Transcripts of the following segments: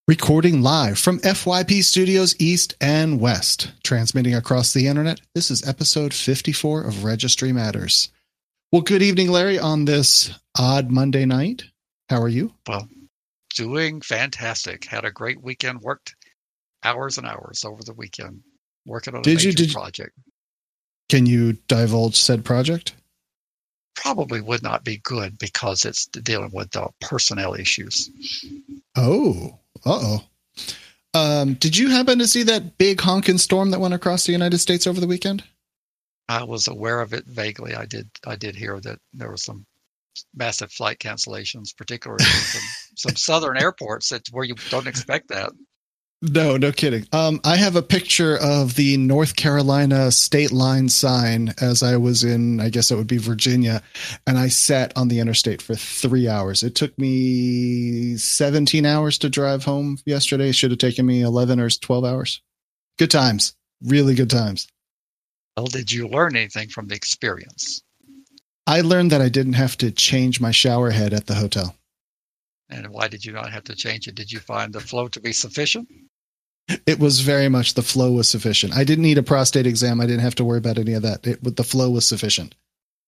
Recording live from FYP Studios East and West, transmitting across the internet. This is episode 54 of Registry Matters. Well, good evening, Larry, on this odd Monday night. How are you? Well, doing fantastic. Had a great weekend. Worked hours and hours over the weekend working on a major project. Can you divulge said project? Probably would not be good because it's dealing with personnel issues. Oh. Did you happen to see that big honking storm that went across the United States over the weekend? I was aware of it vaguely. I did hear that there were some massive flight cancellations, particularly in some southern airports where you don't expect that. No kidding. I have a picture of the North Carolina state line sign as I was in, I guess it would be Virginia, and I sat on the interstate for 3 hours. It took me 17 hours to drive home yesterday. It should have taken me 11 or 12 hours. Good times. Really good times. Well, did you learn anything from the experience? I learned that I didn't have to change my shower head at the hotel. And why did you not have to change it? Did you find the flow to be sufficient? It was very much the flow was sufficient. I didn't need a prostate exam. I didn't have to worry about any of that. The flow was sufficient.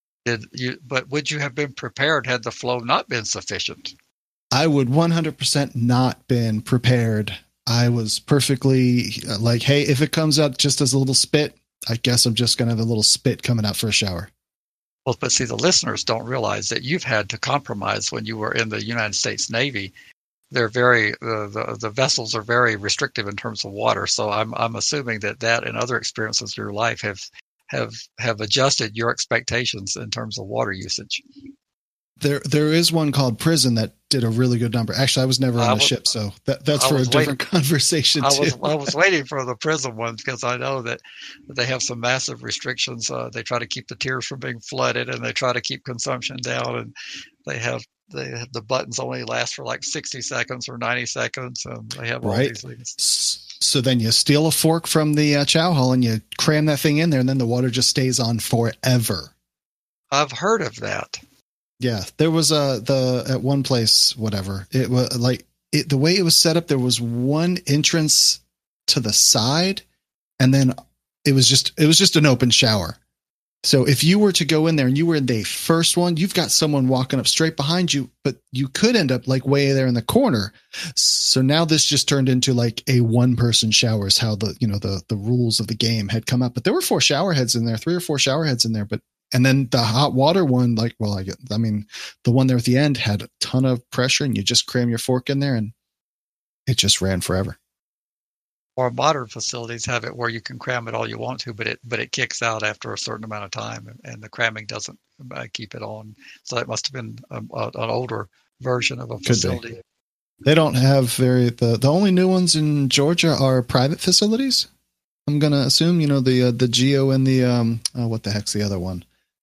But would you have been prepared had the flow not been sufficient? I would 100% not been prepared. I was perfectly like, hey, if it comes out just as a little spit, I guess I'm just going to have a little spit coming out for a shower. Well, but see, the listeners don't realize that you've had to compromise when you were in the United States Navy. They're very the vessels are very restrictive in terms of water. So I'm assuming that and other experiences in your life have adjusted your expectations in terms of water usage. There is one called Prison that did a really good number. Actually, I was never on the ship, so that's for a different conversation too. I was waiting for the Prison one because I know that they have some massive restrictions. They try to keep the tiers from being flooded, and they try to keep consumption down. And they have the buttons only last for like 60 seconds or 90 seconds, and they have all these things. So then you steal a fork from the chow hall and you cram that thing in there, and then the water just stays on forever. I've heard of that. Yeah, there was at one place, whatever. It was the way it was set up. There was one entrance to the side, and then it was just an open shower. So if you were to go in there and you were in the first one, you've got someone walking up straight behind you, but you could end up like way there in the corner. So now this just turned into like a one-person shower is how the rules of the game had come up. But there were 4 shower heads in there, 3 or 4 shower heads in there, and then the hot water one, the one there at the end had a ton of pressure, and you just cram your fork in there and it just ran forever. Or modern facilities have it where you can cram it all you want to, but it kicks out after a certain amount of time, and the cramming doesn't keep it on. So it must have been an older version of a facility. They don't have the only new ones in Georgia are private facilities. I'm going to assume, the Geo and the, what the heck's the other one?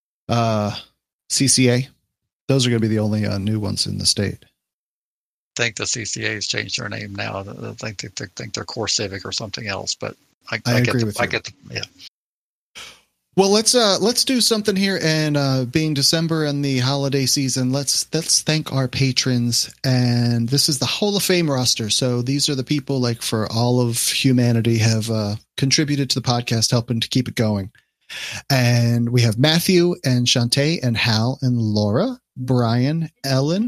CCA. Those are going to be the only new ones in the state. I think the CCA has changed their name now. I think they're Core Civic or something else, but I agree with you. Well, let's do something here, and being December and the holiday season, let's thank our patrons. And this is the Hall of Fame roster. So these are the people like for all of humanity have contributed to the podcast, helping to keep it going. And we have Matthew and Shantae and Hal and Laura, Brian, Ellen.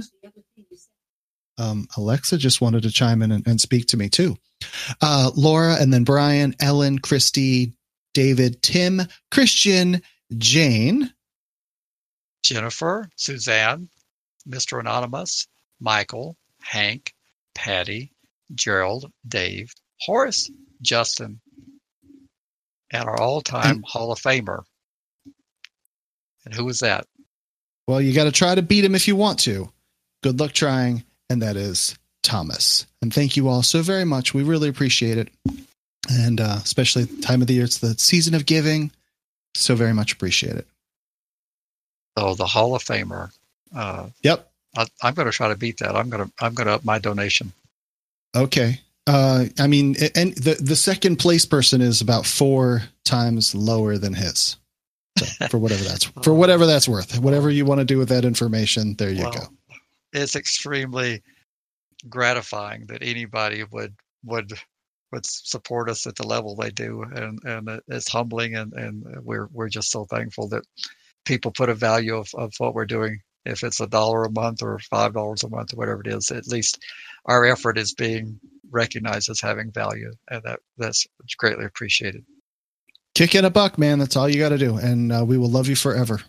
Alexa just wanted to chime in and speak to me too. Laura, and then Brian, Ellen, Christy, David, Tim, Christian, Jane, Jennifer, Suzanne, Mr. Anonymous, Michael, Hank, Patty, Gerald, Dave, Horace, Justin, and our all-time Hall of Famer. And who is that? Well, you got to try to beat him if you want to. Good luck trying. And that is Thomas. And thank you all so very much. We really appreciate it. And especially the time of the year, it's the season of giving. So very much appreciate it. Oh, the Hall of Famer. Yep. I'm going to try to beat that. I'm going to up my donation. Okay. And the second place person is about 4 times lower than his. So for whatever that's worth, whatever you want to do with that information, there you go. It's extremely gratifying that anybody would support us at the level they do, and it's humbling, and we're just so thankful that people put a value of what we're doing. If it's $1 a month or $5 a month or whatever it is, at least our effort is being recognized as having value, and that's greatly appreciated. Kick in a buck, man. That's all you got to do, and we will love you forever.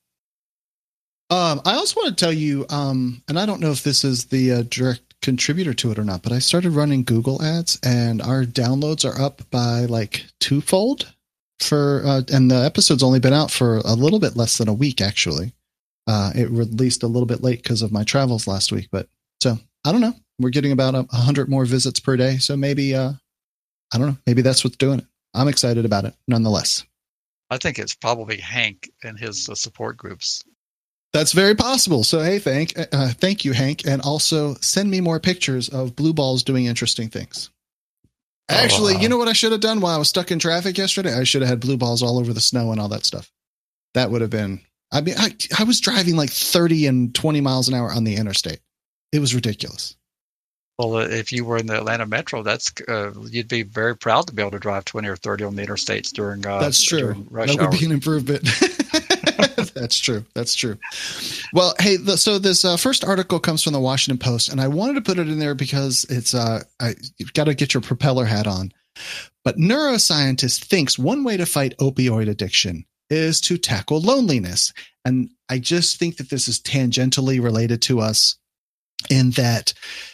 I also want to tell you, and I don't know if this is the direct contributor to it or not, but I started running Google ads, and our downloads are up by like twofold and the episode's only been out for a little bit less than a week, actually. It released a little bit late because of my travels last week, but so I don't know. We're getting about 100 more visits per day. So maybe, I don't know, maybe that's what's doing it. I'm excited about it nonetheless. I think it's probably Hank and his support groups. That's very possible. So, hey, thank you, Hank. And also send me more pictures of blue balls doing interesting things. Actually, you know what I should have done while I was stuck in traffic yesterday? I should have had blue balls all over the snow and all that stuff. That would have been, I mean, I was driving like 30 and 20 miles an hour on the interstate. It was ridiculous. Well, if you were in the Atlanta metro, that's you'd be very proud to be able to drive 20 or 30 on the interstates during that's true. During rush that would hours. Be an improvement. That's true. That's true. Well, hey, so this first article comes from the Washington Post, and I wanted to put it in there because it's you've got to get your propeller hat on. But neuroscientist thinks one way to fight opioid addiction is to tackle loneliness, and I just think that this is tangentially related to us in that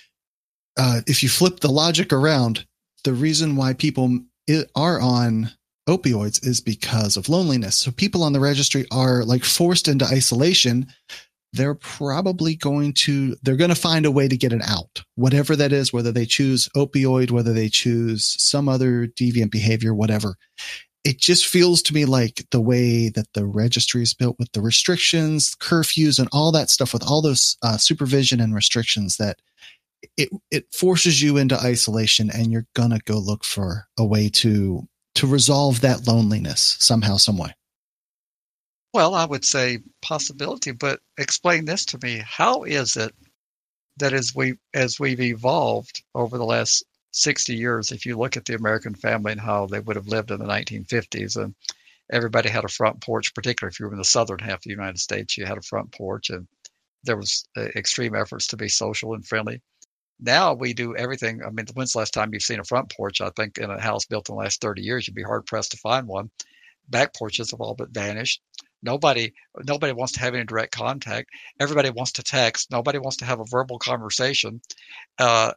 if you flip the logic around, the reason why people are on opioids is because of loneliness. So people on the registry are like forced into isolation. They're probably going to find a way to get an out, whatever that is, whether they choose opioid, whether they choose some other deviant behavior, whatever. It just feels to me like the way that the registry is built with the restrictions, curfews, and all that stuff, with all those supervision and restrictions, that it forces you into isolation, and you're going to go look for a way to resolve that loneliness somehow, some way. Well, I would say possibility, but explain this to me. How is it that as we've evolved over the last 60 years, if you look at the American family and how they would have lived in the 1950s, and everybody had a front porch, particularly if you were in the southern half of the United States, you had a front porch, and there was extreme efforts to be social and friendly. Now we do everything. I mean, when's the last time you've seen a front porch? I think in a house built in the last 30 years, you'd be hard pressed to find one. Back porches have all but vanished. Nobody wants to have any direct contact. Everybody wants to text. Nobody wants to have a verbal conversation. Could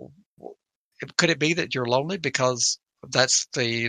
it be that you're lonely because that's the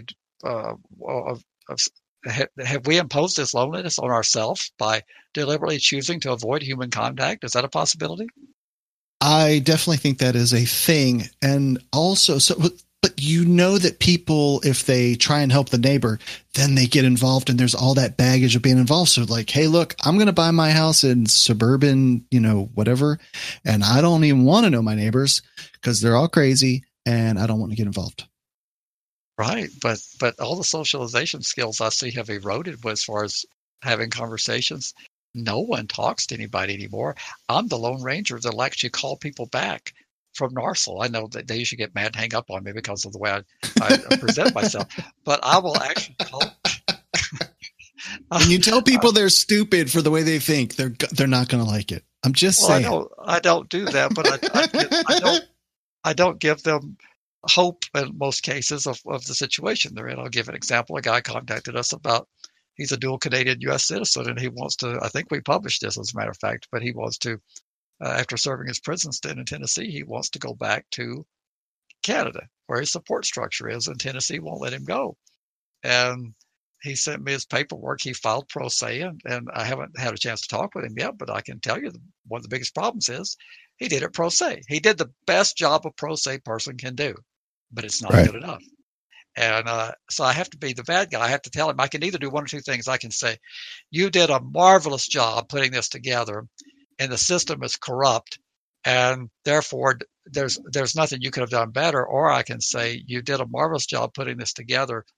have we imposed this loneliness on ourselves by deliberately choosing to avoid human contact? Is that a possibility? I definitely think that is a thing. And also, but you know that people, if they try and help the neighbor, then they get involved, and there's all that baggage of being involved. So like, hey, look, I'm going to buy my house in suburban, whatever, and I don't even want to know my neighbors because they're all crazy and I don't want to get involved. Right. But all the socialization skills I see have eroded as far as having conversations. No one talks to anybody anymore. I'm the Lone Ranger that'll actually call people back from NARSL. I know that they usually get mad and hang up on me because of the way I present myself, but I will actually call. When you tell people they're stupid for the way they think, they're not going to like it. I'm just saying. I don't do that, but I don't give them hope in most cases of the situation they're in. I'll give an example. A guy contacted us about, he's a dual Canadian U.S. citizen, and he wants to, I think we published this as a matter of fact, but he wants to, after serving his prison stint in Tennessee, he wants to go back to Canada where his support structure is, and Tennessee won't let him go. And he sent me his paperwork. He filed pro se, and I haven't had a chance to talk with him yet, but I can tell you one of the biggest problems is he did it pro se. He did the best job a pro se person can do, but it's not good enough. And so I have to be the bad guy. I have to tell him I can either do one or two things. I can say, you did a marvelous job putting this together, and the system is corrupt, and therefore there's nothing you could have done better. Or I can say, you did a marvelous job putting this together,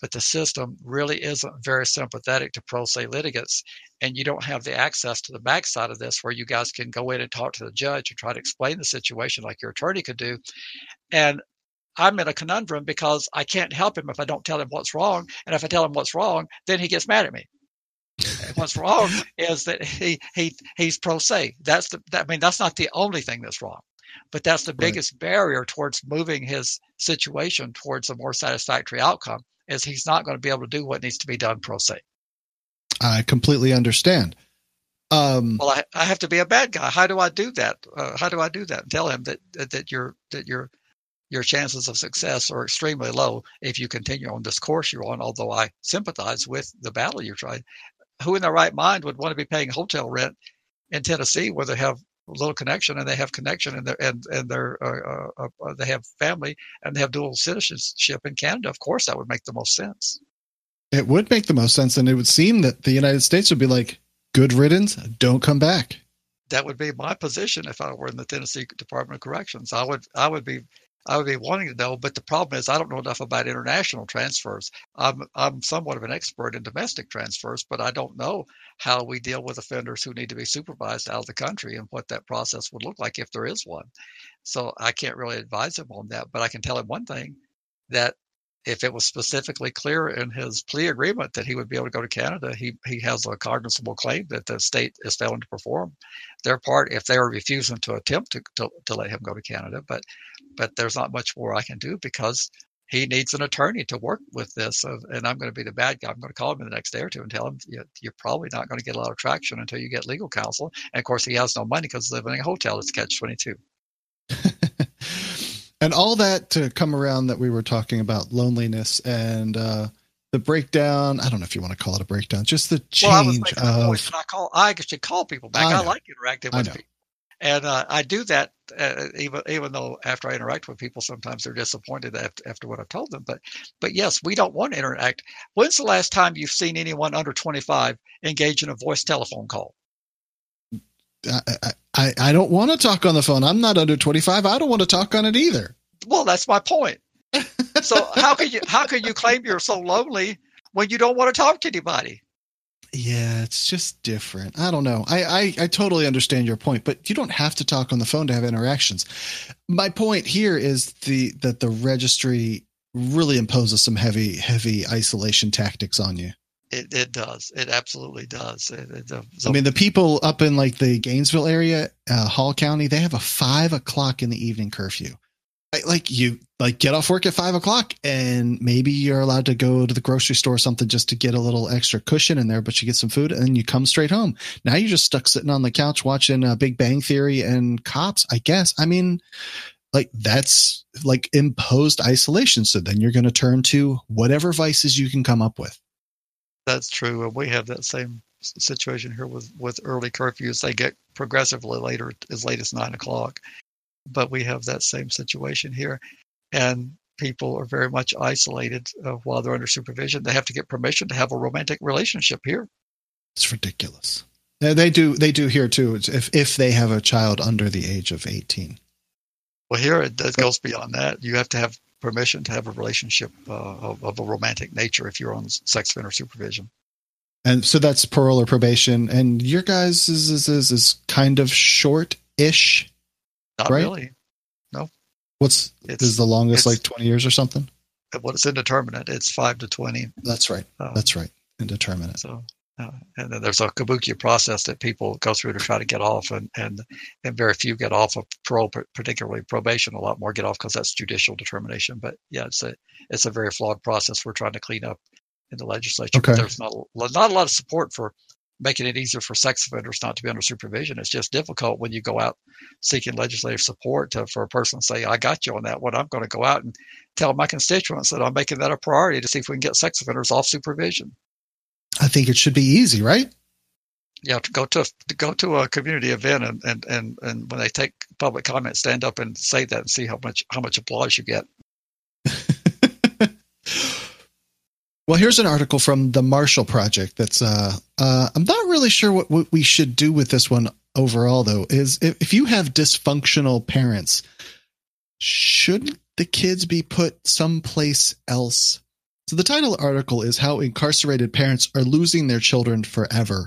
but the system really isn't very sympathetic to pro se litigants, and you don't have the access to the backside of this where you guys can go in and talk to the judge and try to explain the situation like your attorney could do. And I'm in a conundrum because I can't help him if I don't tell him what's wrong, and if I tell him what's wrong, then he gets mad at me. And what's wrong is that he's pro se. That's not the only thing that's wrong, but that's the biggest barrier towards moving his situation towards a more satisfactory outcome, is he's not going to be able to do what needs to be done pro se. I completely understand. Well, I have to be a bad guy. How do I do that? How do I do that? And tell him that your chances of success are extremely low if you continue on this course you're on. Although I sympathize with the battle you're trying. Who in their right mind would want to be paying hotel rent in Tennessee where they have a little connection and they have connection and they have family and they have dual citizenship in Canada? Of course, that would make the most sense. It would make the most sense, and it would seem that the United States would be like, good riddance, don't come back. That would be my position if I were in the Tennessee Department of Corrections. I would be wanting to know, but the problem is I don't know enough about international transfers. I'm somewhat of an expert in domestic transfers, but I don't know how we deal with offenders who need to be supervised out of the country and what that process would look like if there is one. So I can't really advise him on that, but I can tell him one thing, that if it was specifically clear in his plea agreement that he would be able to go to Canada, he has a cognizable claim that the state is failing to perform their part if they are refusing to attempt to let him go to Canada. But there's not much more I can do because he needs an attorney to work with this. And I'm going to be the bad guy. I'm going to call him in the next day or two and tell him you're probably not going to get a lot of traction until you get legal counsel. And of course, he has no money because he's living in a hotel. It's catch-22. And all that to come around that we were talking about loneliness and the breakdown. I don't know if you want to call it a breakdown, just the change I should call people back. I like interacting with people. And I do that even though after I interact with people, sometimes they're disappointed after what I've told them. But yes, we don't want to interact. When's the last time you've seen anyone under 25 engage in a voice telephone call? I don't want to talk on the phone. I'm not under 25. I don't want to talk on it either. Well, that's my point. So how can you claim you're so lonely when you don't want to talk to anybody? Yeah, it's just different. I don't know. I totally understand your point, but you don't have to talk on the phone to have interactions. My point here is that the registry really imposes some heavy isolation tactics on you. It does. It absolutely does. I mean, the people up in like the Gainesville area, Hall County, they have a 5 o'clock in the evening curfew. You get off work at 5 o'clock and maybe you're allowed to go to the grocery store or something just to get a little extra cushion in there, but you get some food and then you come straight home. Now you're just stuck sitting on the couch watching Big Bang Theory and Cops, I guess. I mean, that's like imposed isolation. So then you're going to turn to whatever vices you can come up with. That's true. We have that same situation here with early curfews. They get progressively later, as late as 9 o'clock. But we have that same situation here. And people are very much isolated while they're under supervision. They have to get permission to have a romantic relationship here. It's ridiculous. They do here too. If they have a child under the age of 18. Well, here it goes beyond that. You have to have permission to have a relationship of a romantic nature if you're on sex offender supervision. And so that's parole or probation. And your guys is kind of short-ish. Not right? Really. No. Is the longest like 20 years or something? Well, it's indeterminate. It's 5 to 20. That's right. That's right. Indeterminate. So, and then there's a kabuki process that people go through to try to get off, and very few get off of parole, particularly probation. A lot more get off because that's judicial determination. But yeah, it's a very flawed process we're trying to clean up in the legislature. Okay. There's not a lot of support for making it easier for sex offenders not to be under supervision. It's just difficult when you go out seeking legislative support for a person to say, I got you on that one. I'm going to go out and tell my constituents that I'm making that a priority to see if we can get sex offenders off supervision. I think it should be easy, right? Yeah, to go to a community event and when they take public comment, stand up and say that and see how much applause you get. Well, here's an article from the Marshall Project that's I'm not really sure what we should do with this one overall, though, is if you have dysfunctional parents, shouldn't the kids be put someplace else? So the title of the article is How Incarcerated Parents Are Losing Their Children Forever.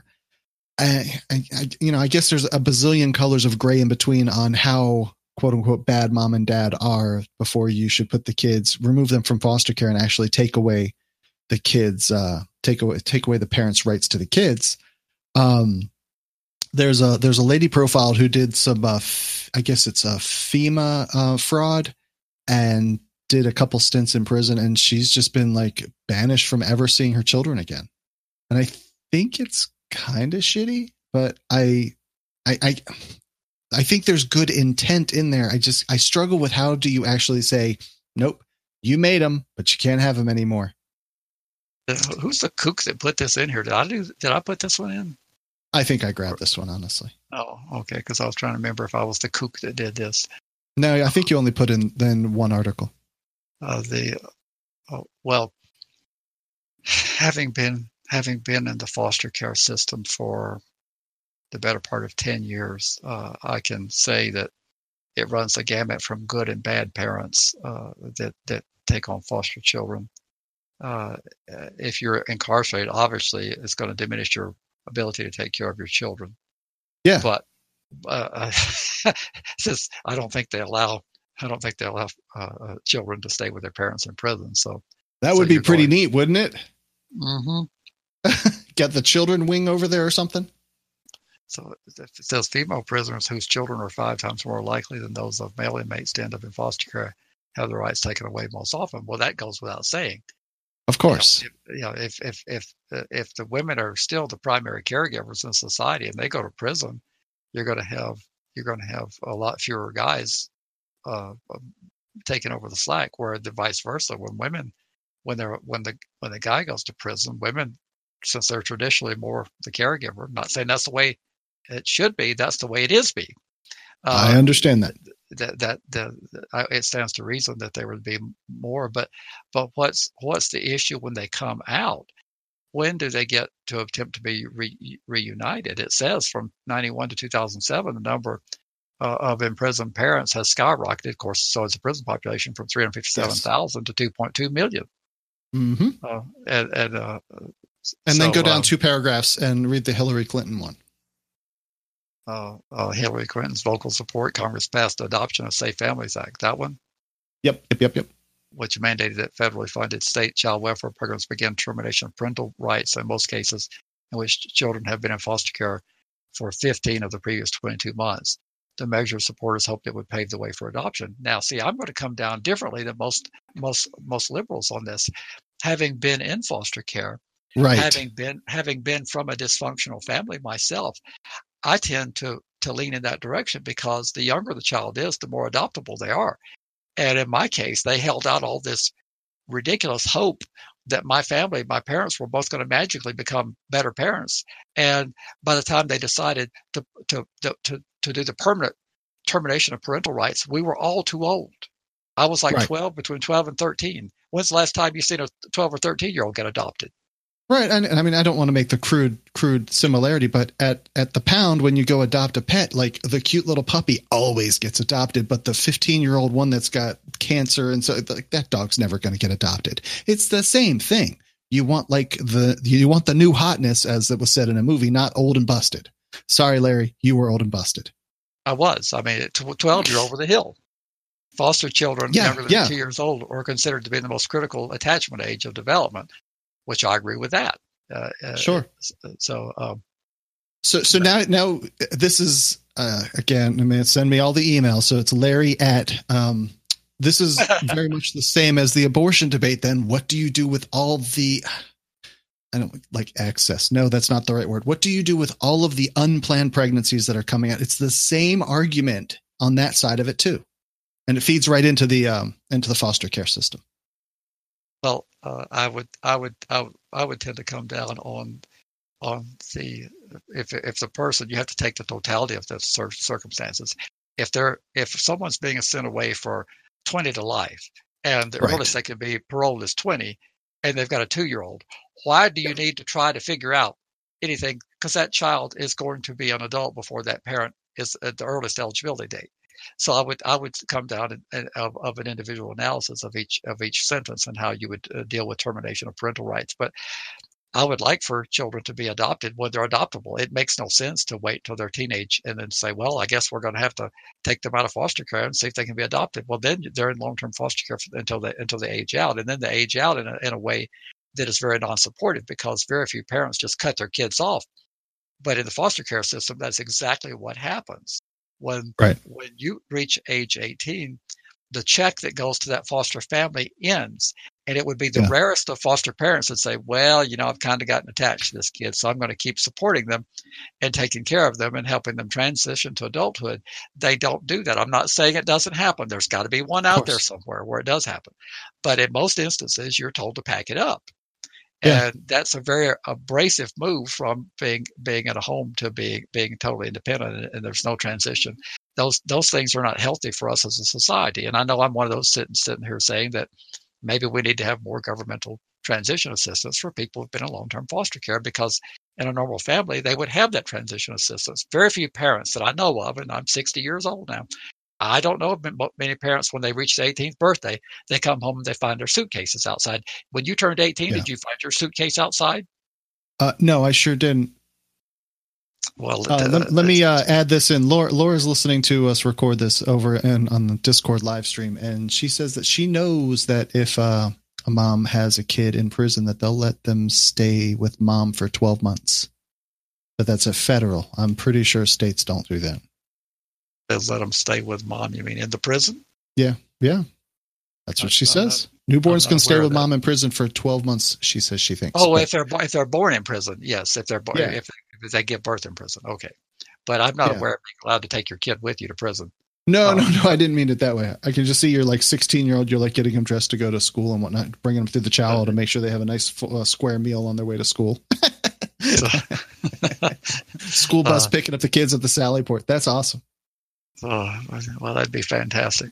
I guess there's a bazillion colors of gray in between on how quote unquote bad mom and dad are before you should put the kids, remove them from foster care and actually take away the kids, take away the parents' rights to the kids. There's a lady profiled who did some, I guess it's a FEMA fraud and did a couple stints in prison, and she's just been like banished from ever seeing her children again. And I think it's kind of shitty, but I think there's good intent in there. I struggle with how do you actually say, nope, you made them, but you can't have them anymore. Who's the kook that put this in here? Did I put this one in? I think I grabbed this one, honestly. Oh, okay. Because I was trying to remember if I was the kook that did this. No, I think you only put in then one article. Well, having been in the foster care system for the better part of 10 years, I can say that it runs the gamut from good and bad parents that take on foster children. If you're incarcerated, obviously it's going to diminish your ability to take care of your children. Yeah. But since I don't think they allow children to stay with their parents in prison. So that would be pretty neat, wouldn't it? Mm-hmm. Get the children wing over there or something. So it says female prisoners whose children are 5 times more likely than those of male inmates to end up in foster care have their rights taken away most often. Well, that goes without saying. Of course. If the women are still the primary caregivers in society and they go to prison, you're going to have a lot fewer guys taking over the slack. Where the vice versa, when the guy goes to prison, women, since they're traditionally more the caregiver, not saying that's the way it should be, that's the way it is being. I understand that. It stands to reason that there would be more, but what's the issue when they come out? When do they get to attempt to be reunited? It says from 91 to 2007, the number of imprisoned parents has skyrocketed. Of course, so has the prison population from 357,000 to 2.2 million. Mm-hmm. And then go down 2 paragraphs and read the Hillary Clinton one. Hillary Clinton's vocal support. Congress passed the Adoption of Safe Families Act. That one? Yep. Which mandated that federally funded state child welfare programs begin termination of parental rights in most cases in which children have been in foster care for 15 of the previous 22 months. The measure supporters hoped it would pave the way for adoption. Now, see, I'm going to come down differently than most liberals on this. Having been in foster care, right? Having been from a dysfunctional family myself, I tend to lean in that direction because the younger the child is, the more adoptable they are. And in my case, they held out all this ridiculous hope that my parents were both going to magically become better parents. And by the time they decided to do the permanent termination of parental rights, we were all too old. I was like right. between 12 and 13. When's the last time you've seen a 12 or 13-year-old get adopted? Right. And I mean, I don't want to make the crude similarity, but at the pound, when you go adopt a pet, like the cute little puppy always gets adopted, but the 15-year-old one that's got cancer and so like that dog's never going to get adopted. It's the same thing. You want the new hotness, as it was said in a movie, not old and busted. Sorry, Larry, you were old and busted. I was. I mean, 12, you're over the hill. Foster children younger than 2 years old are considered to be in the most critical attachment age of development, which I agree with that. Sure. So now this is again. I mean, send me all the emails. So it's Larry at. This is very much the same as the abortion debate. Then what do you do with all the? I don't like excess. No, that's not the right word. What do you do with all of the unplanned pregnancies that are coming out? It's the same argument on that side of it too, and it feeds right into the foster care system. Well, I would tend to come down on the if the person, you have to take the totality of the circumstances. If someone's being sent away for 20 to life, and the earliest they can be paroled is 20, and they've got a 2-year-old, why do you need to try to figure out anything? Because that child is going to be an adult before that parent is at the earliest eligibility date. So I would come down of an individual analysis of each sentence and how you would deal with termination of parental rights. But I would like for children to be adopted when they're adoptable. It makes no sense to wait till they're teenage and then say, well, I guess we're going to have to take them out of foster care and see if they can be adopted. Well, then they're in long-term foster care until they age out, and then they age out in a way that is very non-supportive, because very few parents just cut their kids off. But in the foster care system, that's exactly what happens. When you reach age 18, the check that goes to that foster family ends. And it would be the rarest of foster parents that say, well, I've kind of gotten attached to this kid, so I'm going to keep supporting them and taking care of them and helping them transition to adulthood. They don't do that. I'm not saying it doesn't happen. There's got to be one out there somewhere where it does happen. But in most instances, you're told to pack it up. Yeah. And that's a very abrasive move from being at a home to being totally independent, and there's no transition. Those things are not healthy for us as a society. And I know I'm one of those sitting here saying that maybe we need to have more governmental transition assistance for people who've been in long-term foster care, because in a normal family, they would have that transition assistance. Very few parents that I know of, and I'm 60 years old now, I don't know of many parents, when they reach their 18th birthday, they come home and they find their suitcases outside. When you turned 18, did you find your suitcase outside? No, I sure didn't. Well, let me add this in. Laura's listening to us record this over on the Discord live stream, and she says that she knows that if a mom has a kid in prison, that they'll let them stay with mom for 12 months. But that's a federal. I'm pretty sure states don't do that. They'll let them stay with mom. You mean in the prison? Yeah. That's what she says. Newborns can stay with mom in prison for 12 months. She says she thinks. Oh, if they're born in prison, yes. If they give birth in prison, okay. But I'm not aware of being allowed to take your kid with you to prison. No. I didn't mean it that way. I can just see you're like 16-year-old. You're like getting them dressed to go to school and whatnot, bringing them through the chow to make sure they have a nice square meal on their way to school. School bus picking up the kids at the Sally Port. That's awesome. Oh, well, that'd be fantastic.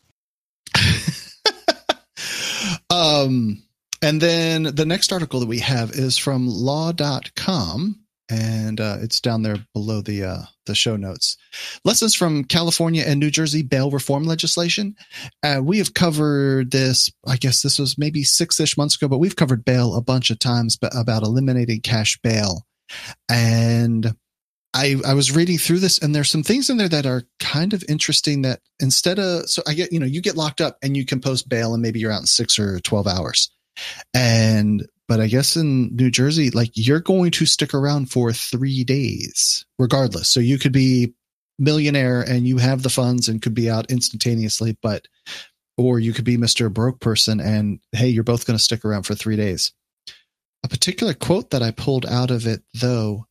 And then the next article that we have is from law.com, and it's down there below the show notes. Lessons from California and New Jersey bail reform legislation. We have covered this, I guess this was maybe 6-ish months ago, but we've covered bail a bunch of times about eliminating cash bail. And I was reading through this, and there's some things in there that are kind of interesting, that instead of, so I get, you get locked up and you can post bail and maybe you're out in 6 or 12 hours. But I guess in New Jersey, like, you're going to stick around for 3 days regardless. So you could be millionaire and you have the funds and could be out instantaneously, or you could be Mr. Broke person and hey, you're both going to stick around for 3 days. A particular quote that I pulled out of it though,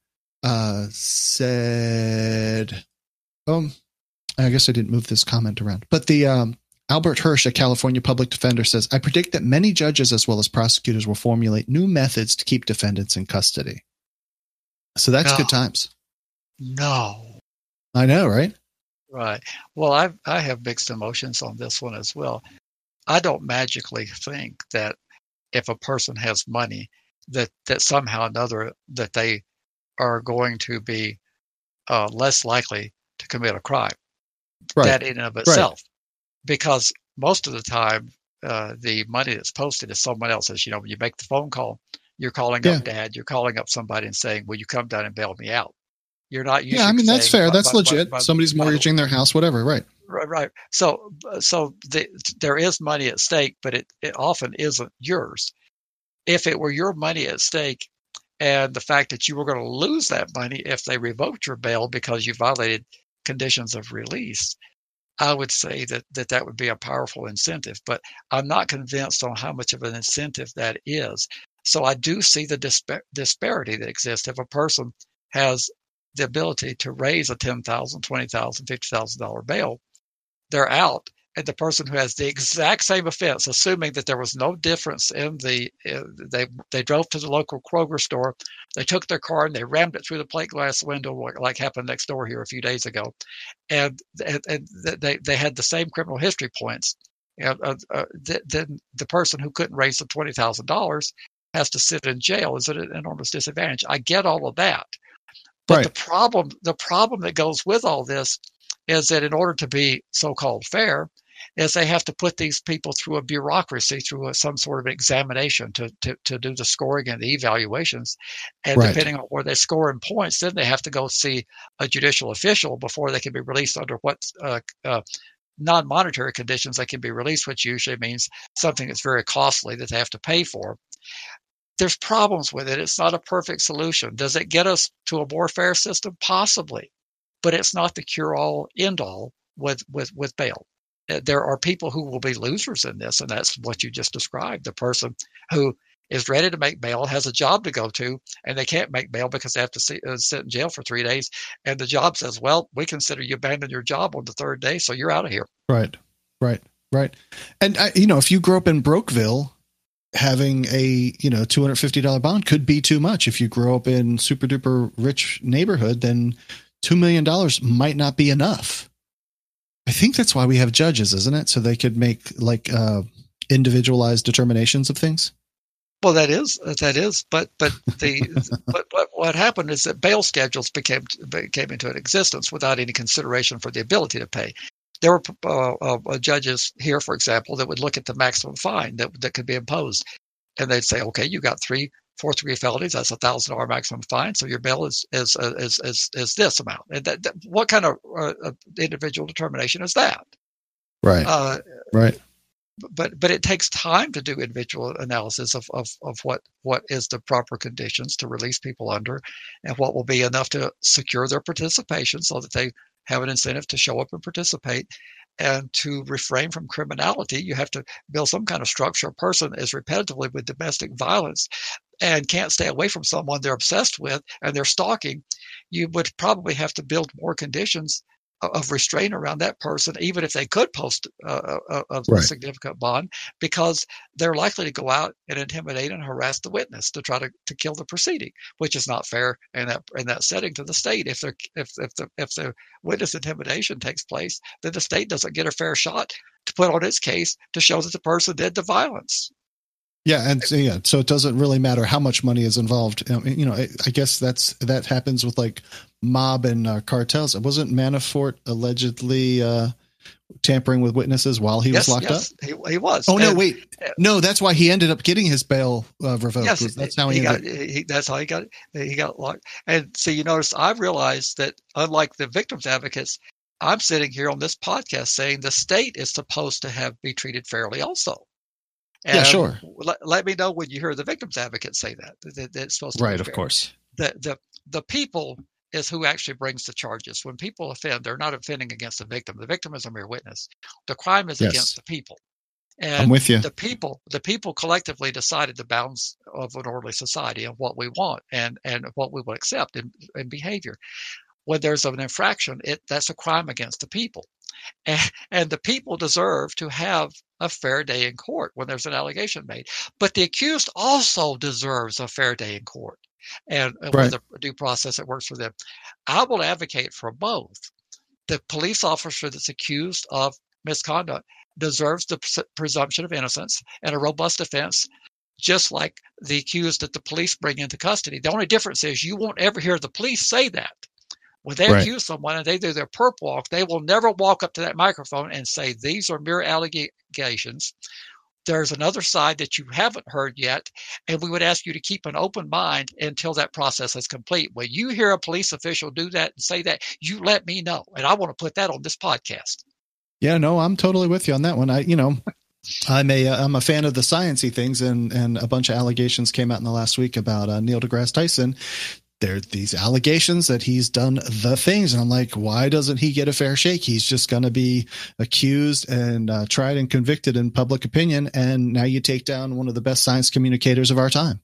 said, I guess I didn't move this comment around, but the, Albert Hirsch, a California public defender, says, I predict that many judges as well as prosecutors will formulate new methods to keep defendants in custody. So that's good times. No. I know, right? Right. Well, I have mixed emotions on this one as well. I don't magically think that if a person has money, that somehow or another that they are going to be less likely to commit a crime. Right. That in and of itself. Right. Because most of the time, the money that's posted is someone else's. When you make the phone call, you're calling up dad, you're calling up somebody and saying, will you come down and bail me out? You're not usually saying, that's fair. That's legit. Somebody's mortgaging their house, whatever. Right. Right. So there is money at stake, but it often isn't yours. If it were your money at stake, and the fact that you were going to lose that money if they revoked your bail because you violated conditions of release, I would say that would be a powerful incentive, but I'm not convinced on how much of an incentive that is. So I do see the disparity that exists. If a person has the ability to raise a $10,000, $20,000, $50,000 bail, they're out. And the person who has the exact same offense, assuming that there was no difference in they drove to the local Kroger store, they took their car and they rammed it through the plate glass window, like happened next door here a few days ago, and they had the same criminal history points. Then the person who couldn't raise the $20,000 has to sit in jail. Is at an enormous disadvantage. I get all of that, but the problem that goes with all this is that in order to be so-called fair, is they have to put these people through a bureaucracy, through some sort of examination to do the scoring and the evaluations. And Right. depending on where they score in points, then they have to go see a judicial official before they can be released under what non-monetary conditions they can be released, which usually means something that's very costly that they have to pay for. There's problems with it. It's not a perfect solution. Does it get us to a more fair system? Possibly, but it's not the cure-all, end-all with bail. There are people who will be losers in this, and that's what you just described. The person who is ready to make bail, has a job to go to, and they can't make bail because they have to sit in jail for 3 days. And the job says, well, we consider you abandoned your job on the third day, so you're out of here. Right. And, if you grew up in Brokeville, having a, $250 bond could be too much. If you grow up in super duper rich neighborhood, then $2 million might not be enough. I think that's why we have judges, isn't it? So they could make individualized determinations of things. Well, that is, but what happened is that bail schedules came into existence without any consideration for the ability to pay. There were judges here, for example, that would look at the maximum fine that could be imposed, and they'd say, okay, you got 3 4th-degree felonies, that's $1,000 maximum fine, so your bail is this amount. And that what kind of individual determination is that? Right. Right. But it takes time to do individual analysis of what is the proper conditions to release people under, and what will be enough to secure their participation so that they have an incentive to show up and participate. And to refrain from criminality, you have to build some kind of structure. A person is repetitively with domestic violence and can't stay away from someone they're obsessed with and they're stalking. You would probably have to build more conditions of restraint around that person, even if they could post a significant bond, because they're likely to go out and intimidate and harass the witness to try to kill the proceeding, which is not fair in that setting to the state. If the witness intimidation takes place, then the state doesn't get a fair shot to put on its case to show that the person did the violence. Yeah, and so it doesn't really matter how much money is involved. I guess that happens with like mob and cartels. Wasn't Manafort allegedly tampering with witnesses while he was locked up? He was. Oh, no, wait. No, that's why he ended up getting his bail revoked. Yes, that's how he got locked. And so you notice I've realized that unlike the victims advocates, I'm sitting here on this podcast saying the state is supposed to be treated fairly also. And yeah, sure. Let me know when you hear the victims advocate say that it's supposed to be fair. Of course. The people is who actually brings the charges. When people offend, they're not offending against the victim. The victim is a mere witness. The crime is against the people. And I'm with you. The people collectively decided the bounds of an orderly society and what we want and what we will accept in behavior. When there's an infraction, that's a crime against the people. And the people deserve to have a fair day in court when there's an allegation made. But the accused also deserves a fair day in court and with a due process that works for them. I will advocate for both. The police officer that's accused of misconduct deserves the presumption of innocence and a robust defense, just like the accused that the police bring into custody. The only difference is you won't ever hear the police say that. When they accuse someone and they do their perp walk, they will never walk up to that microphone and say, these are mere allegations. There's another side that you haven't heard yet, and we would ask you to keep an open mind until that process is complete. When you hear a police official do that and say that, you let me know, and I want to put that on this podcast. Yeah, no, I'm totally with you on that one. I'm a fan of the sciencey things, and a bunch of allegations came out in the last week about Neil deGrasse Tyson. There are these allegations that he's done the things. And I'm like, why doesn't he get a fair shake? He's just going to be accused and tried and convicted in public opinion. And now you take down one of the best science communicators of our time.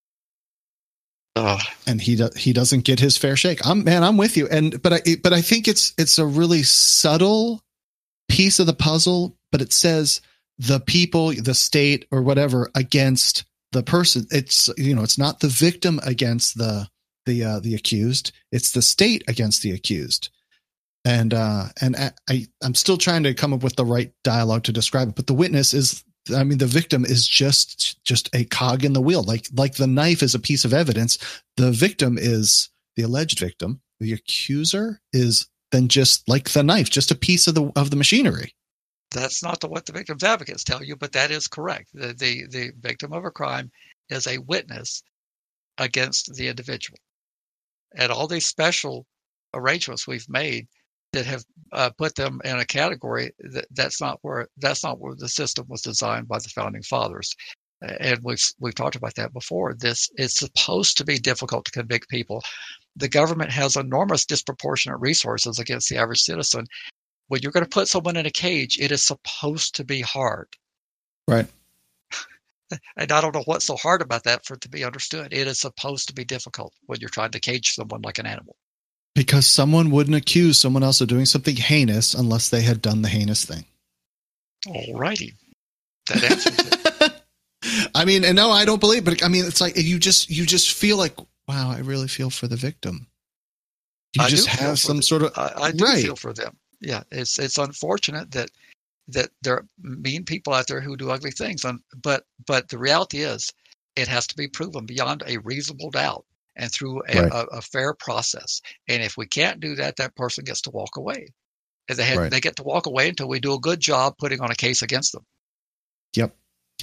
And he doesn't get his fair shake. I'm with you. But I think it's a really subtle piece of the puzzle, but it says the people, the state or whatever against the person. It's not the victim against the accused, it's the state against the accused. And I'm still trying to come up with the right dialogue to describe it, but the witness is, the victim is just a cog in the wheel. Like the knife is a piece of evidence. The victim is the alleged victim. The accuser is than just like the knife, just a piece of the machinery. That's not what the victim's advocates tell you, but that is correct. The victim of a crime is a witness against the individual. And all these special arrangements we've made that have put them in a category that's not where the system was designed by the founding fathers. And we've talked about that before. This is supposed to be difficult to convict people. The government has enormous disproportionate resources against the average citizen. When you're going to put someone in a cage, it is supposed to be hard. Right. And I don't know what's so hard about that for it to be understood. It is supposed to be difficult when you're trying to cage someone like an animal. Because someone wouldn't accuse someone else of doing something heinous unless they had done the heinous thing. All righty. That answers it. I mean, and no, I don't believe, but I mean, it's like you just feel like, wow, I really feel for the victim. You just have some sort of I do feel for them. Yeah, it's unfortunate that there are mean people out there who do ugly things, but the reality is, it has to be proven beyond a reasonable doubt and through a fair process. And if we can't do that, that person gets to walk away. And they get to walk away until we do a good job putting on a case against them. Yep.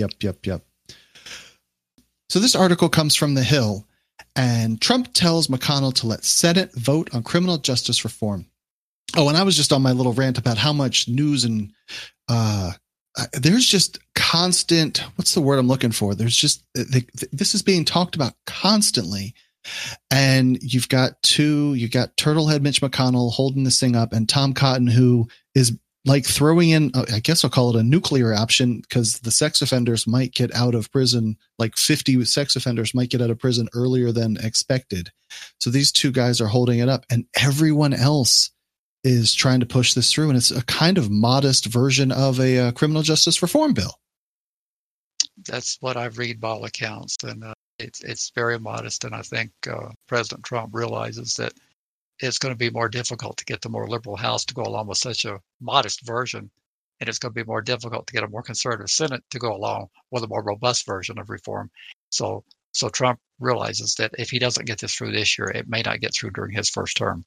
So this article comes from The Hill, and Trump tells McConnell to let Senate vote on criminal justice reform. Oh, and I was just on my little rant about how much news and there's just constant, what's the word I'm looking for? There's just, this is being talked about constantly. And you've got Turtlehead Mitch McConnell holding this thing up, and Tom Cotton, who is like throwing in, I guess I'll call it a nuclear option, because the sex offenders might get out of prison, like 50 sex offenders might get out of prison earlier than expected. So these two guys are holding it up, and everyone else is trying to push this through. And it's a kind of modest version of a criminal justice reform bill. That's what I read by all accounts. And it's very modest. And I think President Trump realizes that it's going to be more difficult to get the more liberal House to go along with such a modest version. And it's going to be more difficult to get a more conservative Senate to go along with a more robust version of reform. So Trump realizes that if he doesn't get this through this year, it may not get through during his first term.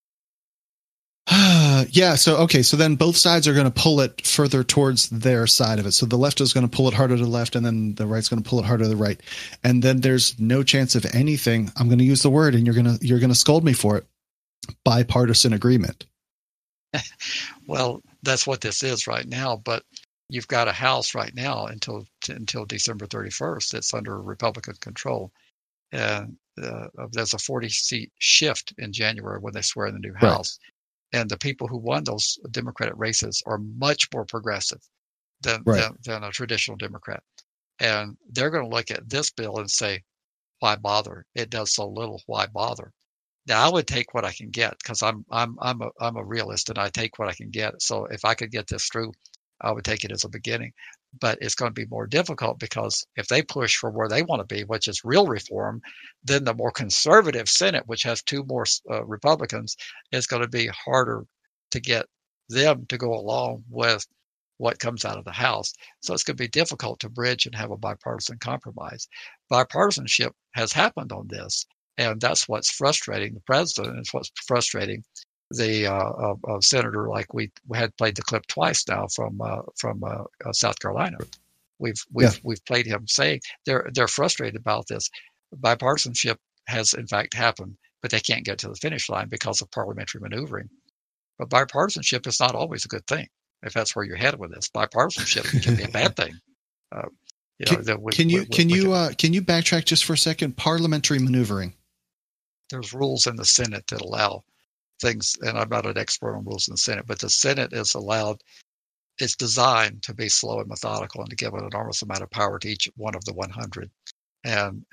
Yeah. So then both sides are going to pull it further towards their side of it. So the left is going to pull it harder to the left, and then the right's going to pull it harder to the right. And then there's no chance of anything. I'm going to use the word, and you're going to scold me for it. Bipartisan agreement. Well, that's what this is right now. But you've got a House right now until December 31st that's under Republican control. And there's a 40-seat shift in January when they swear in the new House. Right. And the people who won those Democratic races are much more progressive than a traditional Democrat. And they're going to look at this bill and say, why bother? It does so little. Why bother? Now, I would take what I can get, because I'm a realist, and I take what I can get. So if I could get this through, I would take it as a beginning. But it's going to be more difficult, because if they push for where they want to be, which is real reform, then the more conservative Senate, which has two more Republicans, is going to be harder to get them to go along with what comes out of the House. So it's going to be difficult to bridge and have a bipartisan compromise. Bipartisanship has happened on this, and that's what's frustrating the president. It's what's frustrating the senator, like we had played the clip twice now from South Carolina. We've played him saying they're frustrated about this. Bipartisanship has in fact happened, but they can't get to the finish line because of parliamentary maneuvering. But bipartisanship is not always a good thing. If that's where you're headed with this, bipartisanship can be a bad thing. Can you backtrack just for a second? Parliamentary maneuvering. There's rules in the Senate that allow things, and I'm not an expert on rules in the Senate, but the Senate is allowed, it's designed to be slow and methodical and to give an enormous amount of power to each one of the 100. And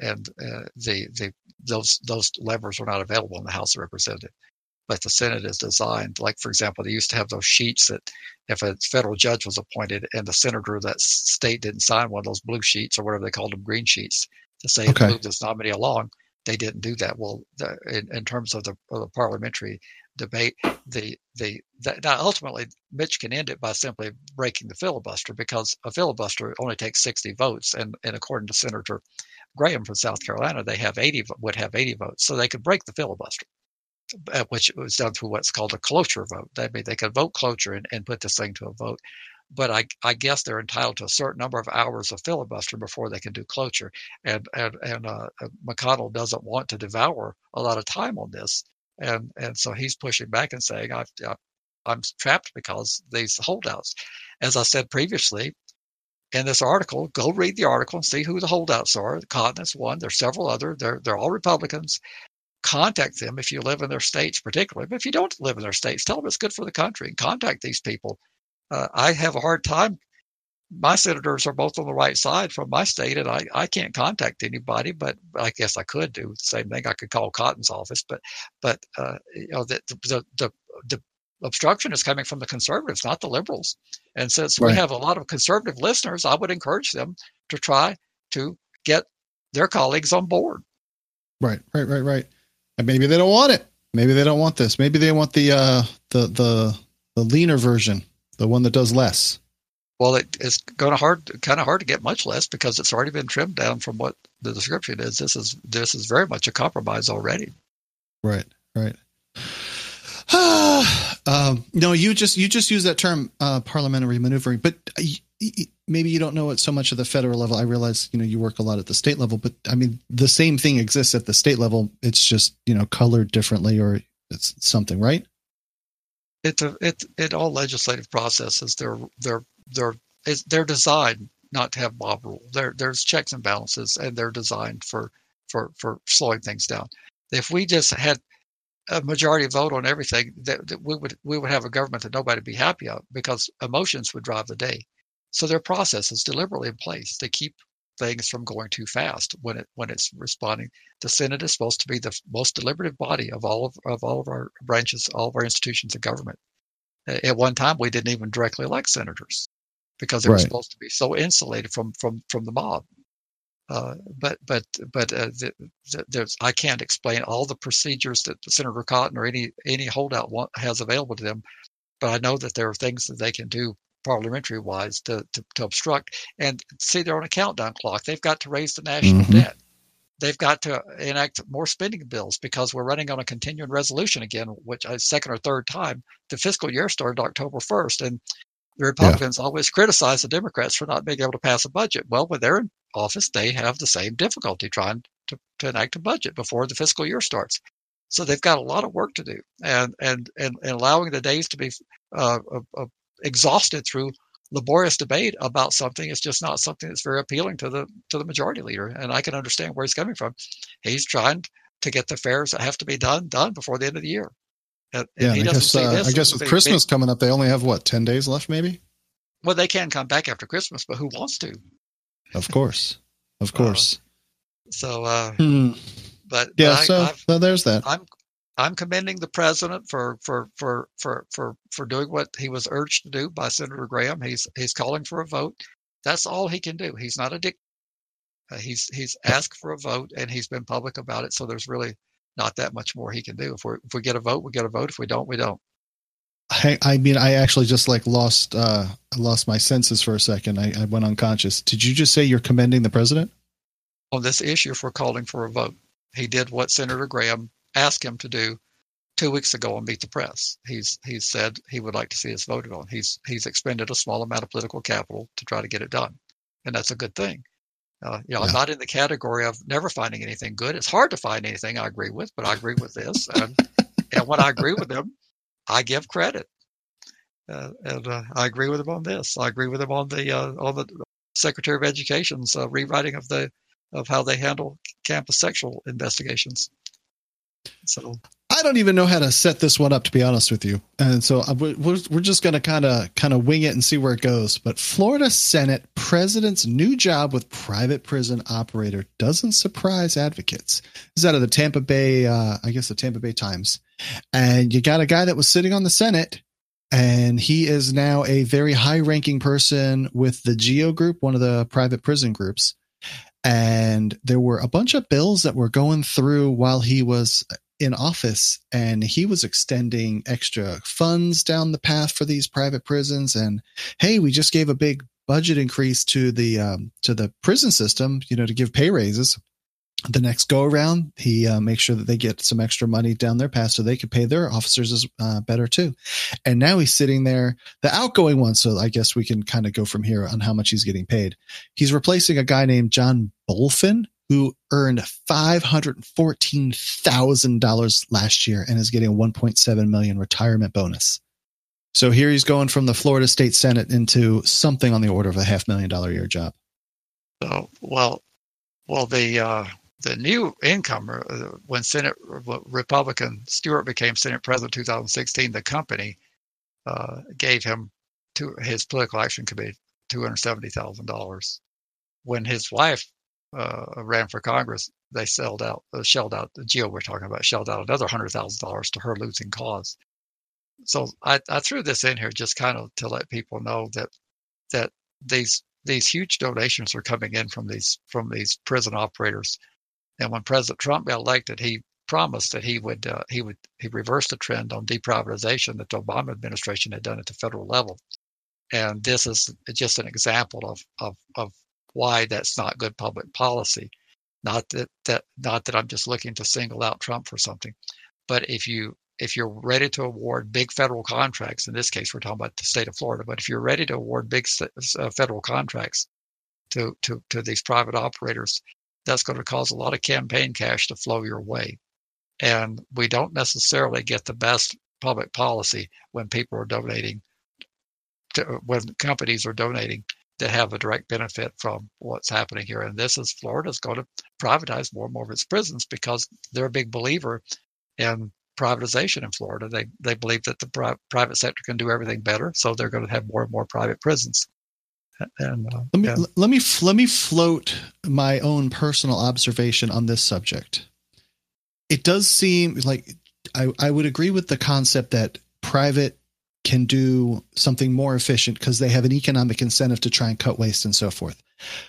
those levers are not available in the House of Representatives. But the Senate is designed, like, for example, they used to have those sheets that if a federal judge was appointed and the senator of that state didn't sign one of those blue sheets, or whatever they called them, green sheets, to say move this nominee along, they didn't do that. Well, in terms of the parliamentary debate, now ultimately Mitch can end it by simply breaking the filibuster, because a filibuster only takes 60 votes, and according to Senator Graham from South Carolina, would have 80 votes, so they could break the filibuster. which was done through what's called a cloture vote. That means they could vote cloture and put this thing to a vote. But I guess they're entitled to a certain number of hours of filibuster before they can do cloture. And McConnell doesn't want to devour a lot of time on this. And so he's pushing back and saying, I'm trapped because these holdouts. As I said previously, in this article, go read the article and see who the holdouts are. Cotton is one. There's several other. They're all Republicans. Contact them if you live in their states, particularly. But if you don't live in their states, tell them it's good for the country and contact these people. I have a hard time. My senators are both on the right side from my state, and I can't contact anybody. But I guess I could do the same thing. I could call Cotton's office, but the obstruction is coming from the conservatives, not the liberals. And since we have a lot of conservative listeners, I would encourage them to try to get their colleagues on board. Right. And maybe they don't want it. Maybe they don't want this. Maybe they want the leaner version, the one that does less. Well, it's kind of hard to get much less because it's already been trimmed down from what the description is. This is very much a compromise already. Right. No, you just use that term, parliamentary maneuvering, but maybe you don't know it so much at the federal level. I realize, you work a lot at the state level, but I mean, the same thing exists at the state level. It's just, colored differently, or it's something, right? It all legislative processes. They're designed not to have mob rule. There's checks and balances, and they're designed for slowing things down. If we just had a majority vote on everything, that we would have a government that nobody would be happy of, because emotions would drive the day. So their process is deliberately in place. They keep things from going too fast when it's responding. The Senate is supposed to be the most deliberative body of all of our branches, all of our institutions of government. At one time, we didn't even directly elect senators because they were supposed to be so insulated from the mob. There's, I can't explain all the procedures that Senator Cotton or any holdout has available to them, but I know that there are things that they can do parliamentary wise to obstruct. And see, they're on a countdown clock. They've got to raise the national debt. They've got to enact more spending bills because we're running on a continuing resolution again, which is second or third time. The fiscal year started October 1st, and the Republicans always criticize the Democrats for not being able to pass a budget. Well, when they're in office, they have the same difficulty trying to enact a budget before the fiscal year starts. So they've got a lot of work to do, and allowing the days to be exhausted through laborious debate about something is just not something that's very appealing to the majority leader. And I can understand where he's coming from. He's trying to get the affairs that have to be done before the end of the year. And he doesn't see this. I guess with Christmas coming up, they only have 10 days left, maybe? Well, they can come back after Christmas, but who wants to? Of course. But so there's that. I'm commending the president for doing what he was urged to do by Senator Graham. He's calling for a vote. That's all he can do. He's not a dictator. He's asked for a vote, and he's been public about it. So there's really not that much more he can do. If we get a vote, we get a vote. If we don't, we don't. I mean, I actually just lost my senses for a second. I went unconscious. Did you just say you're commending the president on this issue for calling for a vote? He did what Senator Graham asked him to do 2 weeks ago on Meet the Press. He's said he would like to see us voted on. He's expended a small amount of political capital to try to get it done, and that's a good thing. I'm not in the category of never finding anything good. It's hard to find anything I agree with, but I agree with this, and when I agree with him, I give credit. And I agree with him on this. I agree with him on the Secretary of Education's rewriting of how they handle campus sexual investigations. So I don't even know how to set this one up, to be honest with you. And so we're just going to kind of wing it and see where it goes. But Florida Senate president's new job with private prison operator doesn't surprise advocates. This is out of the Tampa Bay, the Tampa Bay Times. And you got a guy that was sitting on the Senate, and he is now a very high-ranking person with the GEO group, one of the private prison groups. And there were a bunch of bills that were going through while he was in office, and he was extending extra funds down the path for these private prisons. And hey, we just gave a big budget increase to the prison system, to give pay raises. The next go around, he makes sure that they get some extra money down their path so they could pay their officers better too. And now he's sitting there, the outgoing one. So I guess we can kind of go from here on how much he's getting paid. He's replacing a guy named John Bolfin, who earned $514,000 last year and is getting a $1.7 million retirement bonus. So here he's going from the Florida State Senate into something on the order of a $500,000 a year job. So, well, the new incomer, when Republican Stewart became Senate President in 2016, the company gave him to his political action committee $270,000. When his wife ran for Congress, they shelled out Jill we're talking about shelled out another $100,000 to her losing cause. So I threw this in here just kind of to let people know that these huge donations are coming in from these prison operators. And when President Trump got elected, he promised that he would reverse the trend on deprivatization that the Obama administration had done at the federal level. And this is just an example of why that's not good public policy. Not that I'm just looking to single out Trump for something, but if you're ready to award big federal contracts, in this case we're talking about the state of Florida, but if you're ready to award big federal contracts to these private operators, that's going to cause a lot of campaign cash to flow your way. And we don't necessarily get the best public policy when people are donating, when companies are donating that have a direct benefit from what's happening here. And this is Florida's going to privatize more and more of its prisons because they're a big believer in privatization in Florida. They believe that the private sector can do everything better, so they're going to have more and more private prisons. And let me float my own personal observation on this subject. It does seem like I would agree with the concept that private can do something more efficient because they have an economic incentive to try and cut waste and so forth.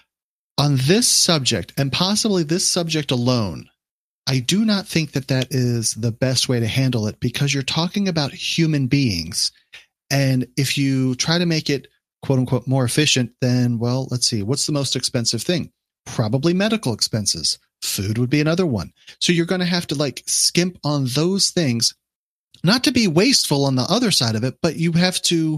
On this subject, and possibly this subject alone, I do not think that is the best way to handle it because you're talking about human beings. And if you try to make it quote unquote more efficient, then, well, let's see, what's the most expensive thing? Probably medical expenses. Food would be another one. So you're going to have to skimp on those things, not to be wasteful on the other side of it, but you have to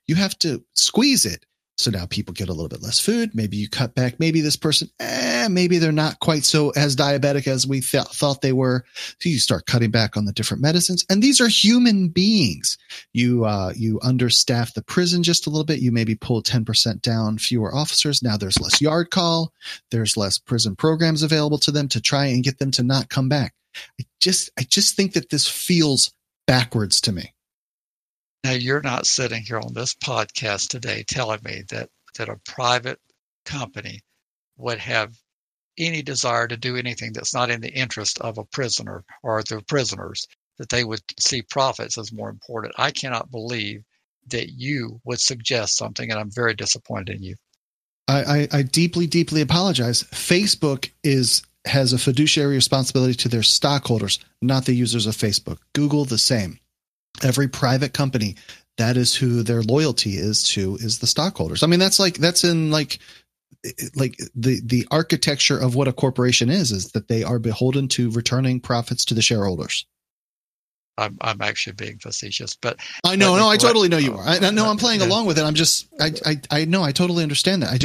squeeze it. So now people get a little bit less food. Maybe you cut back. Maybe this person, maybe they're not quite so as diabetic as we thought they were. So you start cutting back on the different medicines. And these are human beings. You understaff the prison just a little bit. You maybe pull 10% down, fewer officers. Now there's less yard call. There's less prison programs available to them to try and get them to not come back. I just think that this feels backwards to me. Now, you're not sitting here on this podcast today telling me that a private company would have any desire to do anything that's not in the interest of a prisoner or the prisoners, that they would see profits as more important. I cannot believe that you would suggest something, and I'm very disappointed in you. I deeply, deeply apologize. Facebook has a fiduciary responsibility to their stockholders, not the users of Facebook. Google, the same. Every private company, that is who their loyalty is to, is the stockholders. I mean, that's in the architecture of what a corporation is that they are beholden to returning profits to the shareholders. I'm actually being facetious, but I know, I totally know you are. I know I'm playing along with it. I'm just, I know, I totally understand that.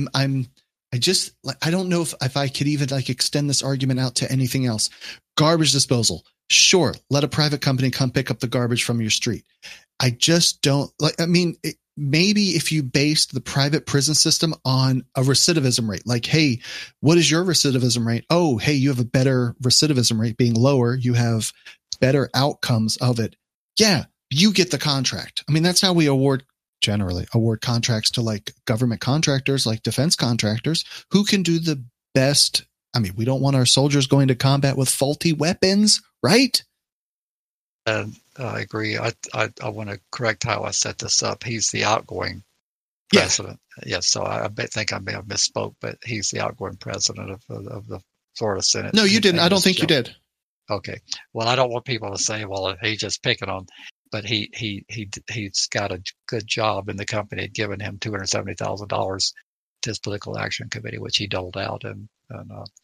I don't know if I could even extend this argument out to anything else. Garbage disposal. Sure, let a private company come pick up the garbage from your street. I just don't maybe if you based the private prison system on a recidivism rate, hey, what is your recidivism rate? Oh, hey, you have a better recidivism rate being lower. You have better outcomes of it. Yeah, you get the contract. I mean, that's how we generally award contracts to government contractors, like defense contractors who can do the best. I mean, we don't want our soldiers going to combat with faulty weapons, right? And I agree. I want to correct how I set this up. He's the outgoing president. Yes. So I think I may have misspoke, but he's the outgoing president of the Florida Senate. No, you didn't. I don't think you did. Okay. Well, I don't want people to say, well, he's just picking on, but he's got a good job, and the company had given him $270,000 to his political action committee, which he doled out, and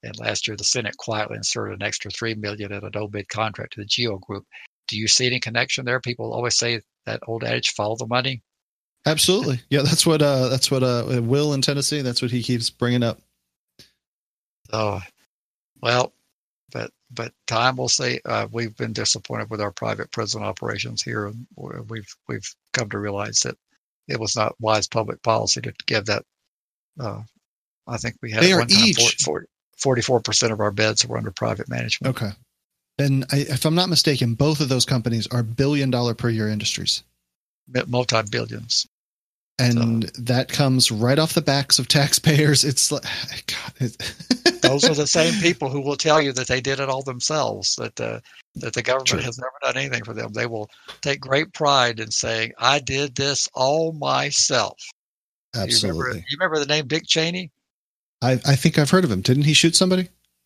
And last year, the Senate quietly inserted an extra $3 million in a no-bid contract to the GEO Group. Do you see any connection there? People always say that old adage, follow the money. Absolutely. Yeah, that's what Will in Tennessee, that's what he keeps bringing up. So, well, but time will say. We've been disappointed with our private prison operations here, and we've come to realize that it was not wise public policy to give that. I think we had 44% of our beds were under private management. Okay, and if I'm not mistaken, both of those companies are $1 billion per year industries, multi-billions. And that comes right off the backs of taxpayers. It's like, God. Those are the same people who will tell you that they did it all themselves, that the government True. has never done anything for them. They will take great pride in saying, I did this all myself. Absolutely. You remember the name Dick Cheney? I think I've heard of him. Didn't he shoot somebody?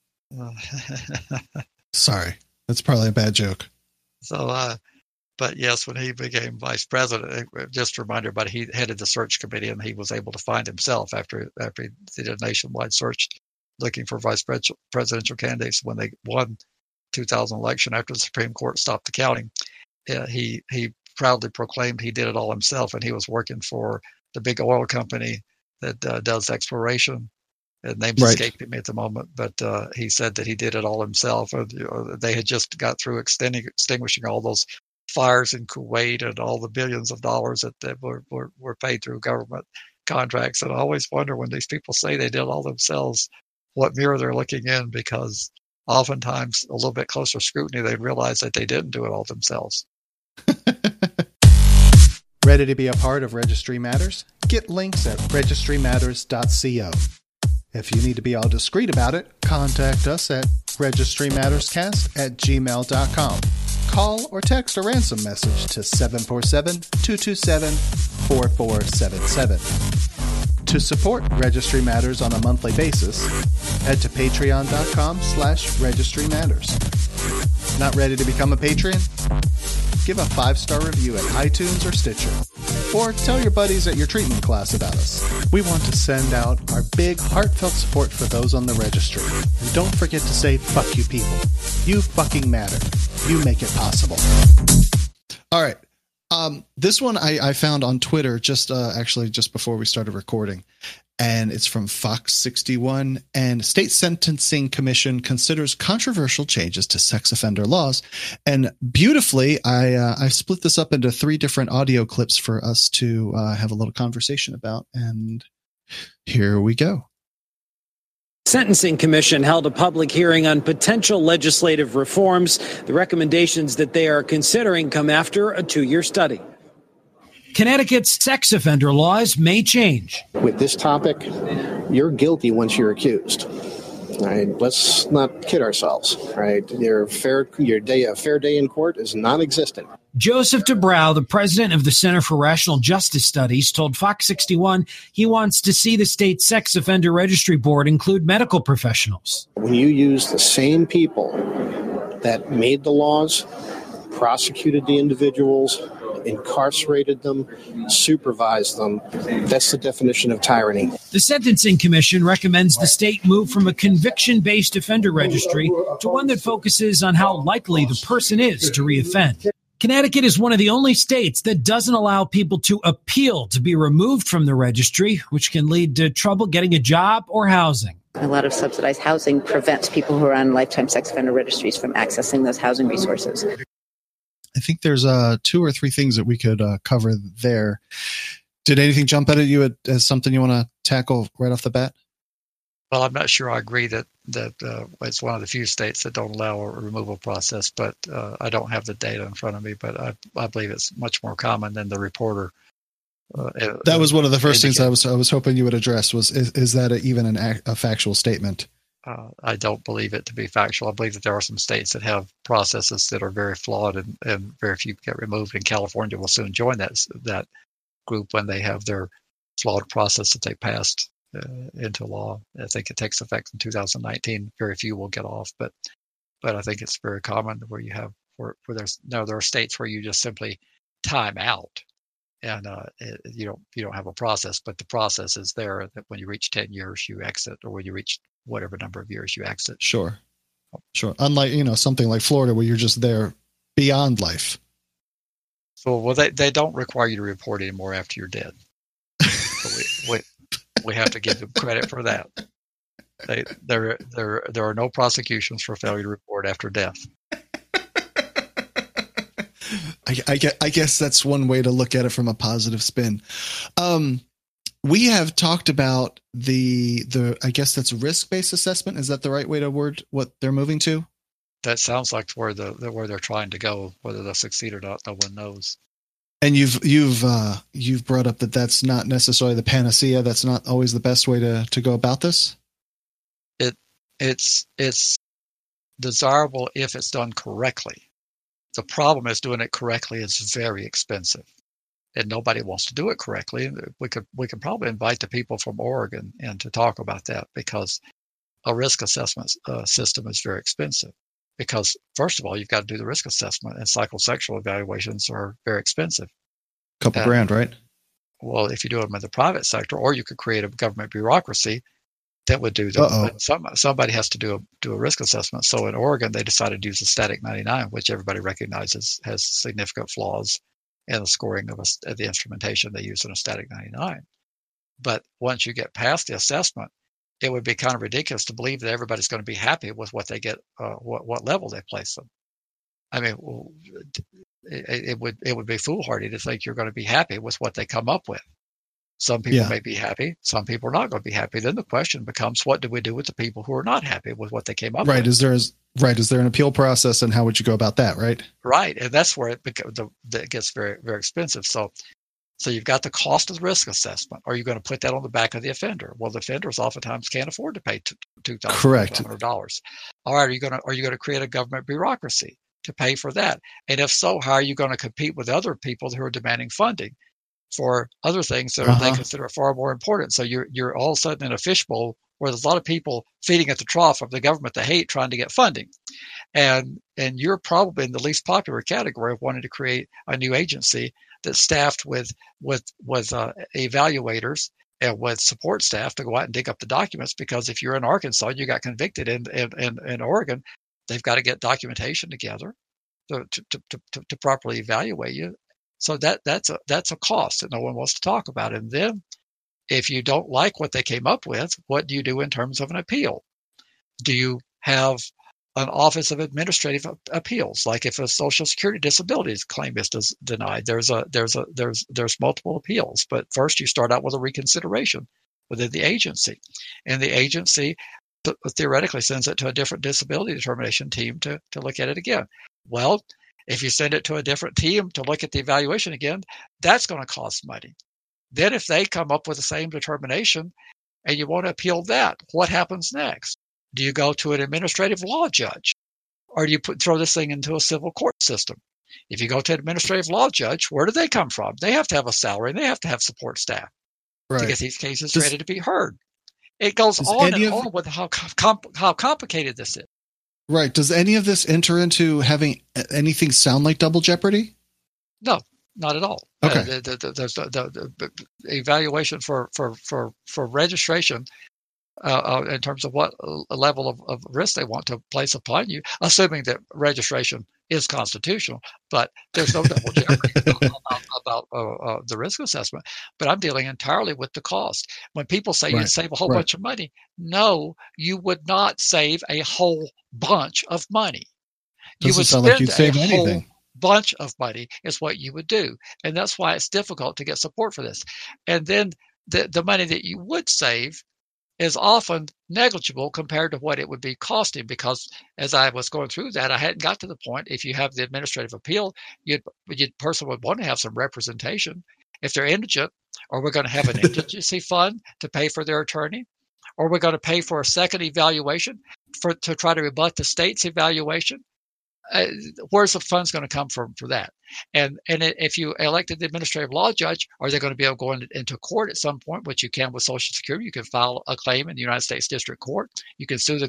Sorry. That's probably a bad joke. So, but yes, when he became vice president, just to remind everybody, he headed the search committee, and he was able to find himself after he did a nationwide search looking for vice presidential candidates. When they won 2000 election after the Supreme Court stopped the counting, he proudly proclaimed he did it all himself, and he was working for the big oil company that does exploration. Names escaped me at the moment, but he said that he did it all himself. They had just got through extinguishing all those fires in Kuwait and all the billions of dollars that were paid through government contracts. And I always wonder when these people say they did it all themselves, what mirror they're looking in, because oftentimes a little bit closer scrutiny, they realize that they didn't do it all themselves. Ready to be a part of Registry Matters? Get links at registrymatters.co. If you need to be all discreet about it, contact us at registrymatterscast@gmail.com. Call or text a ransom message to 747-227-4477. To support Registry Matters on a monthly basis, head to patreon.com/Registry Matters. Not ready to become a patron? Give a 5-star review at iTunes or Stitcher. Or tell your buddies at your treatment class about us. We want to send out our big, heartfelt support for those on the registry. And don't forget to say, fuck you people. You fucking matter. You make it possible. All right. This one I found on Twitter just before we started recording. And it's from Fox 61. And State Sentencing Commission considers controversial changes to sex offender laws. And beautifully, I split this up into 3 different audio clips for us to have a little conversation about. And here we go. Sentencing Commission held a public hearing on potential legislative reforms. The recommendations that they are considering come after a 2-year study. Connecticut's sex offender laws may change. With this topic, you're guilty once you're accused. Right? Let's not kid ourselves. Right? A fair day in court is non-existent. Joseph DeBrow, the president of the Center for Rational Justice Studies, told Fox 61 he wants to see the state sex offender registry board include medical professionals. When you use the same people that made the laws, prosecuted the individuals, incarcerated them, supervised them, that's the definition of tyranny. The Sentencing Commission recommends the state move from a conviction-based offender registry to one that focuses on how likely the person is to reoffend. Connecticut is one of the only states that doesn't allow people to appeal to be removed from the registry, which can lead to trouble getting a job or housing. A lot of subsidized housing prevents people who are on lifetime sex offender registries from accessing those housing resources. I think there's 2 or 3 things that we could cover there. Did anything jump out at you as something you want to tackle right off the bat? Well, I'm not sure I agree that it's one of the few states that don't allow a removal process, but I don't have the data in front of me, but I believe it's much more common than the reporter. That was one of the first things I was hoping you would address was, is that even a factual statement? I don't believe it to be factual. I believe that there are some states that have processes that are very flawed and very few get removed. And California will soon join that group when they have their flawed process that they passed into law. I think it takes effect in 2019. Very few will get off, but I think it's very common where you have where there are states where you just simply time out and you don't have a process, but the process is there that when you reach 10 years you exit, or when you reach whatever number of years you exit. Sure. Unlike, something like Florida where you're just there beyond life. So, well, they don't require you to report anymore after you're dead. So we have to give them credit for that. There are no prosecutions for failure to report after death. I guess that's one way to look at it from a positive spin. We have talked about the I guess that's risk-based assessment. Is that the right way to word what they're moving to? That sounds like where they're trying to go. Whether they'll succeed or not, no one knows. And you've brought up that that's not necessarily the panacea. That's not always the best way to go about this. It's desirable if it's done correctly. The problem is doing it correctly is very expensive, and nobody wants to do it correctly. We could probably invite the people from Oregon in to talk about that, because a risk assessment system is very expensive. Because first of all, you've got to do the risk assessment, and psychosexual evaluations are very expensive. Couple grand, right? Well, if you do them in the private sector, or you could create a government bureaucracy that would do somebody has to do a risk assessment. So in Oregon, they decided to use the Static 99, which everybody recognizes has significant flaws in the scoring of the instrumentation they use in a Static 99. But once you get past the assessment, it would be kind of ridiculous to believe that everybody's going to be happy with what they get, what level they place them. I mean, it would be foolhardy to think you're going to be happy with what they come up with. Some people may be happy. Some people are not going to be happy. Then the question becomes, what do we do with the people who are not happy with what they came up with? Is there an appeal process, and how would you go about that? Right. And that's where it gets very, very expensive. So you've got the cost of the risk assessment. Are you going to put that on the back of the offender? Well, the offenders oftentimes can't afford to pay $2,500. All right. Are you going to create a government bureaucracy to pay for that? And if so, how are you going to compete with other people who are demanding funding for other things that they consider far more important? So you're all of a sudden in a fishbowl where there's a lot of people feeding at the trough of the government they hate, trying to get funding. And you're probably in the least popular category of wanting to create a new agency that's staffed with evaluators and with support staff to go out and dig up the documents. Because if you're in Arkansas, you got convicted in Oregon, they've got to get documentation together to properly evaluate you. So that's a cost that no one wants to talk about. And then if you don't like what they came up with, what do you do in terms of an appeal? Do you have an Office of Administrative Appeals? Like if a Social Security disability claim is denied, there's multiple appeals. But first you start out with a reconsideration within the agency, and the agency theoretically sends it to a different disability determination team to look at it again. Well, if you send it to a different team to look at the evaluation again, that's going to cost money. Then if they come up with the same determination and you want to appeal that, what happens next? Do you go to an administrative law judge, or do you throw this thing into a civil court system? If you go to an administrative law judge, where do they come from? They have to have a salary, and they have to have support staff to get these cases ready to be heard. It goes on and on with how complicated this is. Right. Does any of this enter into having anything sound like double jeopardy? No, not at all. Okay. The evaluation for registration in terms of what level of risk they want to place upon you, assuming that registration is constitutional, but there's no double jeopardy about the risk assessment. But I'm dealing entirely with the cost. When people say you save a whole bunch of money, no, you would not save a whole bunch of money. You would spend like you'd save anything. Whole bunch of money is what you would do. And that's why it's difficult to get support for this. And then the money that you would save is often negligible compared to what it would be costing, because as I was going through that, I hadn't got to the point. If you have the administrative appeal, person would want to have some representation. If they're indigent, or we're going to have an indigency fund to pay for their attorney, or we're going to pay for a second evaluation to try to rebut the state's evaluation. Where's the funds going to come from for that? And if you elected the administrative law judge, are they going to be able to go into court at some point, which you can with Social Security? You can file a claim in the United States District Court. You can sue the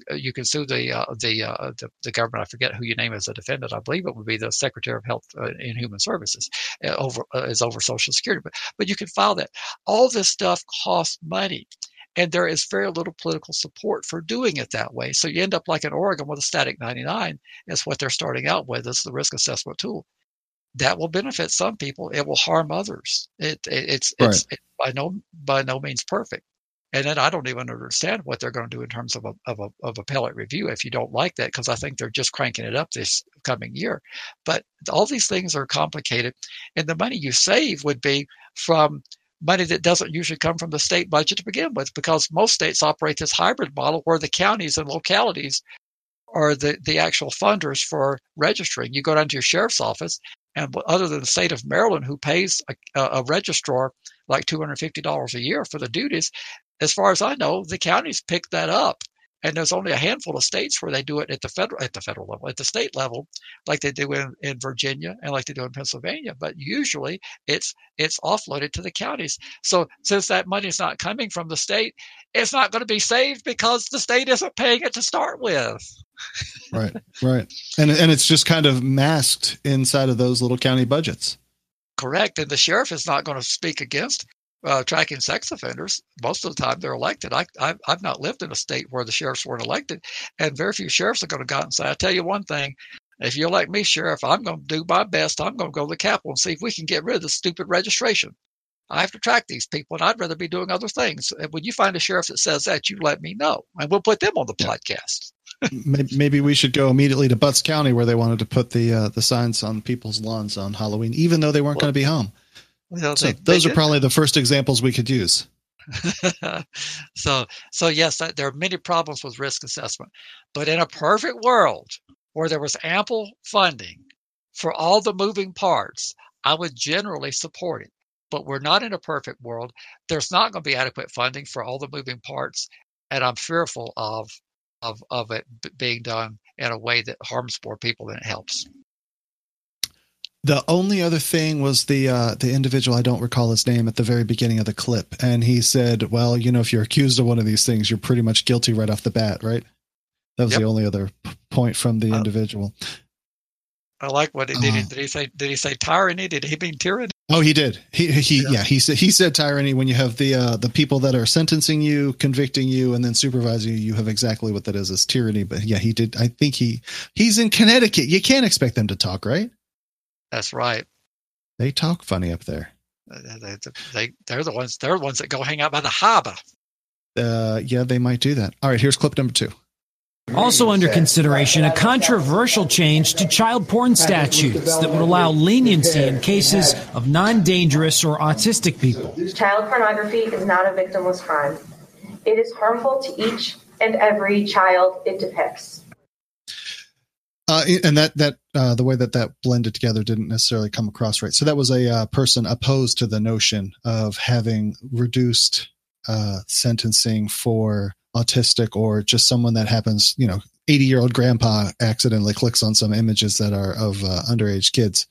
government. I forget who you name as a defendant. I believe it would be the Secretary of Health and Human Services over Social Security. But you can file that. All this stuff costs money. And there is very little political support for doing it that way. So you end up like in Oregon with a static 99 is what they're starting out with as the risk assessment tool. That will benefit some people. It will harm others. It's by no means perfect. And then I don't even understand what they're going to do in terms of appellate review if you don't like that, because I think they're just cranking it up this coming year. But all these things are complicated. And the money you save would be from money that doesn't usually come from the state budget to begin with, because most states operate this hybrid model where the counties and localities are the actual funders for registering. You go down to your sheriff's office, and other than the state of Maryland, who pays a registrar like $250 a year for the duties, as far as I know, the counties pick that up. And there's only a handful of states where they do it at the federal level, at the state level, like they do in Virginia and like they do in Pennsylvania. But usually it's offloaded to the counties. So since that money is not coming from the state, it's not going to be saved because the state isn't paying it to start with. Right. And it's just kind of masked inside of those little county budgets. Correct. And the sheriff is not going to speak against tracking sex offenders. Most of the time they're elected. I've not lived in a state where the sheriffs weren't elected, and very few sheriffs are going to go out and say, I tell you one thing, if you elect me sheriff, I'm going to do my best. I'm going to go to the Capitol and see if we can get rid of the stupid registration. I have to track these people, and I'd rather be doing other things. And when you find a sheriff that says that, you let me know, and we'll put them on the podcast. Maybe we should go immediately to Butts County, where they wanted to put the signs on people's lawns on Halloween, even though they weren't going to be home. Well, those are probably the first examples we could use. So yes, there are many problems with risk assessment, but in a perfect world where there was ample funding for all the moving parts, I would generally support it. But we're not in a perfect world. There's not going to be adequate funding for all the moving parts, and I'm fearful of it being done in a way that harms more people than it helps. The only other thing was the individual, I don't recall his name, at the very beginning of the clip. And he said, well, if you're accused of one of these things, you're pretty much guilty right off the bat, right? That was the only other point from the individual. I like what did he say? Did he say tyranny? Did he mean tyranny? Oh, he did. He said tyranny. When you have the people that are sentencing you, convicting you, and then supervising you, you have exactly what that is as tyranny. But yeah, he did. I think he's in Connecticut. You can't expect them to talk, right? That's right. They talk funny up there. They're the ones that go hang out by the harbor. Yeah, they might do that. All right, here's clip number 2. Also under consideration, a controversial change to child porn statutes that would allow leniency in cases of non-dangerous or autistic people. Child pornography is not a victimless crime. It is harmful to each and every child it depicts. And that the way that blended together didn't necessarily come across right. So that was a person opposed to the notion of having reduced sentencing for autistic or just someone that happens, 80-year-old grandpa accidentally clicks on some images that are of underage kids.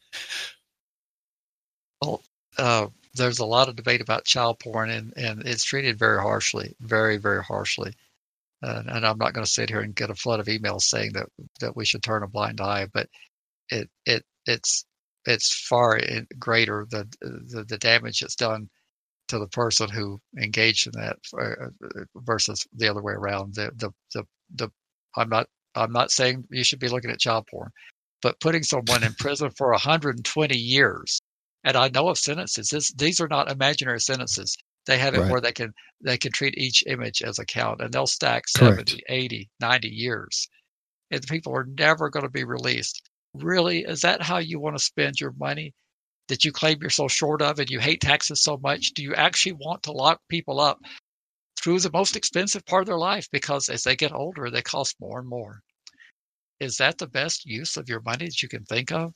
Well, there's a lot of debate about child porn, and it's treated very harshly, very, very harshly. And I'm not going to sit here and get a flood of emails saying that we should turn a blind eye, but it's far greater the damage that's done to the person who engaged in that versus the other way around. I'm not saying you should be looking at child porn, but putting someone in prison for 120 years, and I know of sentences. These are not imaginary sentences. They have it where they can treat each image as a count, and they'll stack 70, 80, 90 years. And the people are never going to be released. Really, is that how you want to spend your money that you claim you're so short of and you hate taxes so much? Do you actually want to lock people up through the most expensive part of their life? Because as they get older, they cost more and more. Is that the best use of your money that you can think of?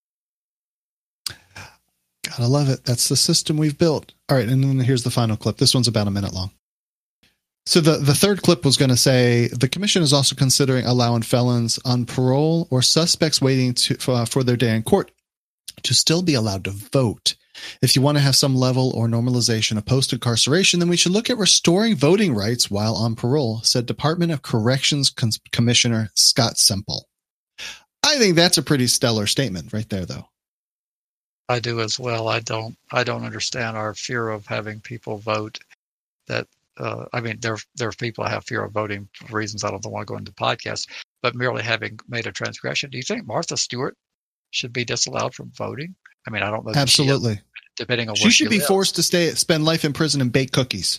Gotta love it. That's the system we've built. All right, and then here's the final clip. This one's about a minute long. So the third clip was going to say, the commission is also considering allowing felons on parole or suspects waiting for their day in court to still be allowed to vote. If you want to have some level or normalization of post-incarceration, then we should look at restoring voting rights while on parole, said Department of Corrections Commissioner Scott Semple. I think that's a pretty stellar statement right there, though. I do as well. I don't understand our fear of having people vote. I mean, there are people that have fear of voting for reasons I don't want to go into the podcast, but merely having made a transgression. Do you think Martha Stewart should be disallowed from voting? I mean, I don't know. Absolutely. Depending on she where should be lives. forced to spend life in prison and bake cookies.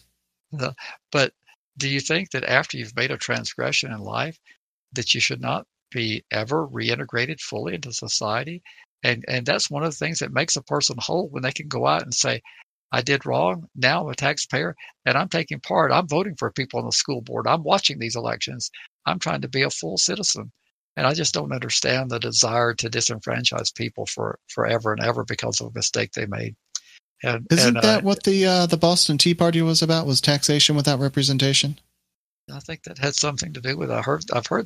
But do you think that after you've made a transgression in life, that you should not be ever reintegrated fully into society? And that's one of the things that makes a person whole, when they can go out and say, I did wrong. Now I'm a taxpayer and I'm taking part. I'm voting for people on the school board. I'm watching these elections. I'm trying to be a full citizen. And I just don't understand the desire to disenfranchise people forever and ever because of a mistake they made. Isn't that what the Boston Tea Party was about? Was taxation without representation? I think that had something to do with it. I've heard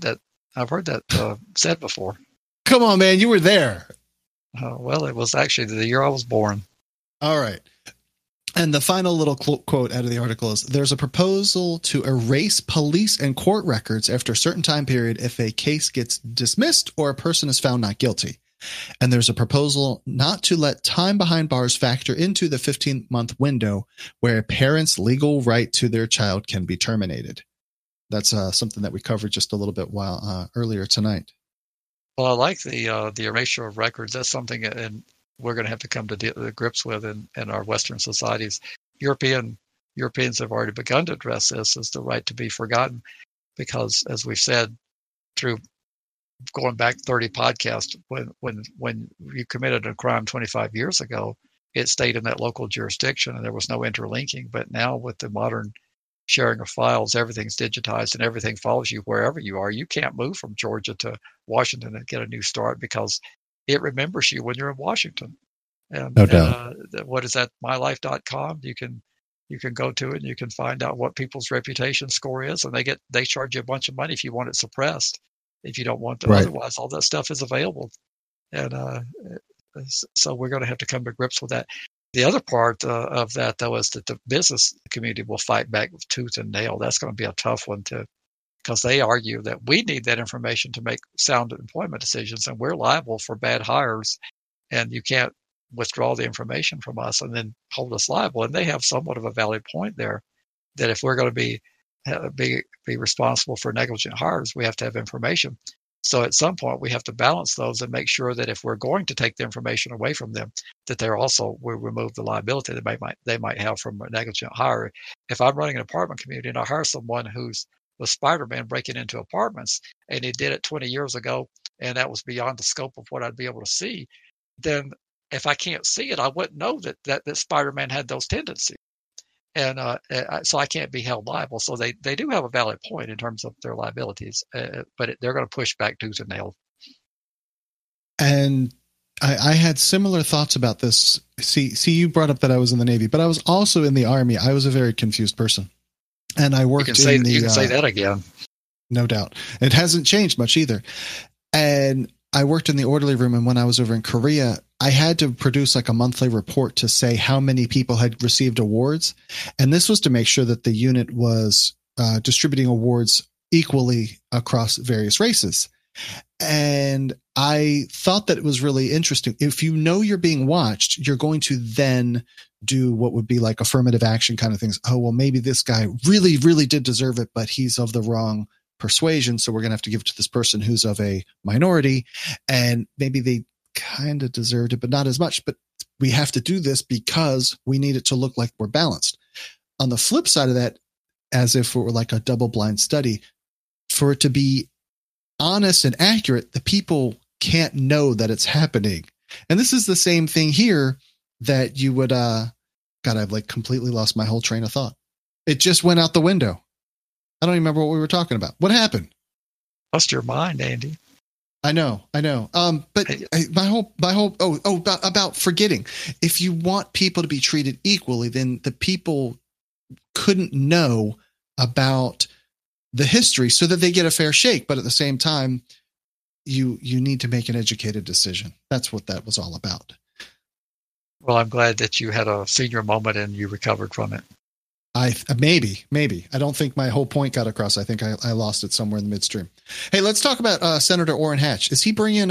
that said before. Come on, man, you were there. Well, it was actually the year I was born. All right. And the final little quote out of the article is, there's a proposal to erase police and court records after a certain time period if a case gets dismissed or a person is found not guilty. And there's a proposal not to let time behind bars factor into the 15-month window where a parent's legal right to their child can be terminated. That's something that we covered just a little bit earlier tonight. Well, I like the erasure of records. That's something, and we're going to have to come to grips with in our Western societies. Europeans have already begun to address this as the right to be forgotten, because, as we've said, through going back 30 podcasts, when you committed a crime 25 years ago, it stayed in that local jurisdiction and there was no interlinking. But now with the modern sharing of files, everything's digitized and everything follows you wherever you are. You can't move from Georgia to Washington and get a new start because it remembers you when you're in Washington. And, no doubt. What is that? MyLife.com. You can go to it and you can find out what people's reputation score is, and they charge you a bunch of money if you want it suppressed. If you don't want to, otherwise, all that stuff is available. And so we're going to have to come to grips with that. The other part of that, though, is that the business community will fight back with tooth and nail. That's going to be a tough one, because they argue that we need that information to make sound employment decisions, and we're liable for bad hires, and you can't withdraw the information from us and then hold us liable. And they have somewhat of a valid point there, that if we're going to be responsible for negligent hires, we have to have information. So at some point we have to balance those and make sure that if we're going to take the information away from them, that we remove the liability that they might have from a negligent hire. If I'm running an apartment community and I hire someone who's was Spider-Man breaking into apartments and he did it 20 years ago and that was beyond the scope of what I'd be able to see, then if I can't see it, I wouldn't know that Spider-Man had those tendencies. And so I can't be held liable. So they do have a valid point in terms of their liabilities, but they're going to push back tooth and nail. And I had similar thoughts about this. See, you brought up that I was in the Navy, but I was also in the Army. I was a very confused person. And I worked you can say that again. No doubt. It hasn't changed much either. And I worked in the orderly room, and when I was over in Korea, I had to produce like a monthly report to say how many people had received awards. And this was to make sure that the unit was distributing awards equally across various races. And I thought that it was really interesting. If you know you're being watched, you're going to then do what would be like affirmative action kind of things. Oh, well, maybe this guy really, really did deserve it, but he's of the wrong persuasion. So we're going to have to give it to this person who's of a minority. And maybe they kind of deserved it, but not as much. But we have to do this because we need it to look like we're balanced. On the flip side of that, as if it were like a double-blind study, for it to be honest and accurate, the people can't know that it's happening. And this is the same thing here that you would, God, I've like completely lost my whole train of thought. It just went out the window. I don't even remember what we were talking about. What happened? Lost your mind, Andy. I know. But my whole, about forgetting. If you want people to be treated equally, then the people couldn't know about the history so that they get a fair shake. But at the same time, you need to make an educated decision. That's what that was all about. Well, I'm glad that you had a senior moment and you recovered from it. Maybe. I don't think my whole point got across. I think I lost it somewhere in the midstream. Hey, let's talk about Senator Orrin Hatch. Is he bringing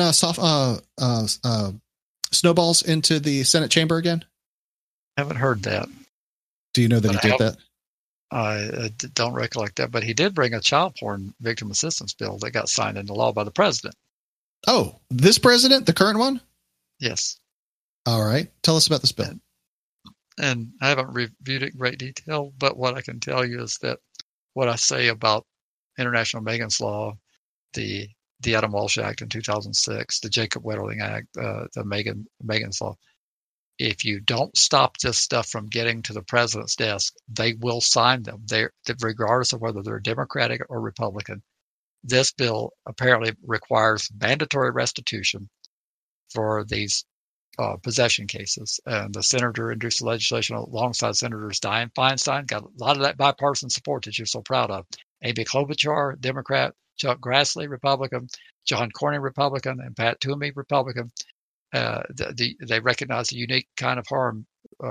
snowballs into the Senate chamber again? I haven't heard that. Do you know that he did that? I don't recollect that, but he did bring a child porn victim assistance bill that got signed into law by the president. Oh, this president, the current one? Yes. All right. Tell us about this bill. And I haven't reviewed it in great detail, but what I can tell you is that what I say about International Megan's Law, the Adam Walsh Act in 2006, the Jacob Wetterling Act, the Megan's Law, if you don't stop this stuff from getting to the president's desk, they will sign them. Regardless of whether they're Democratic or Republican. This bill apparently requires mandatory restitution for these possession cases. And the senator introduced the legislation alongside Senators Dianne Feinstein, got a lot of that bipartisan support that you're so proud of. Amy Klobuchar, Democrat, Chuck Grassley, Republican, John Cornyn, Republican, and Pat Toomey, Republican. They recognize the unique kind of harm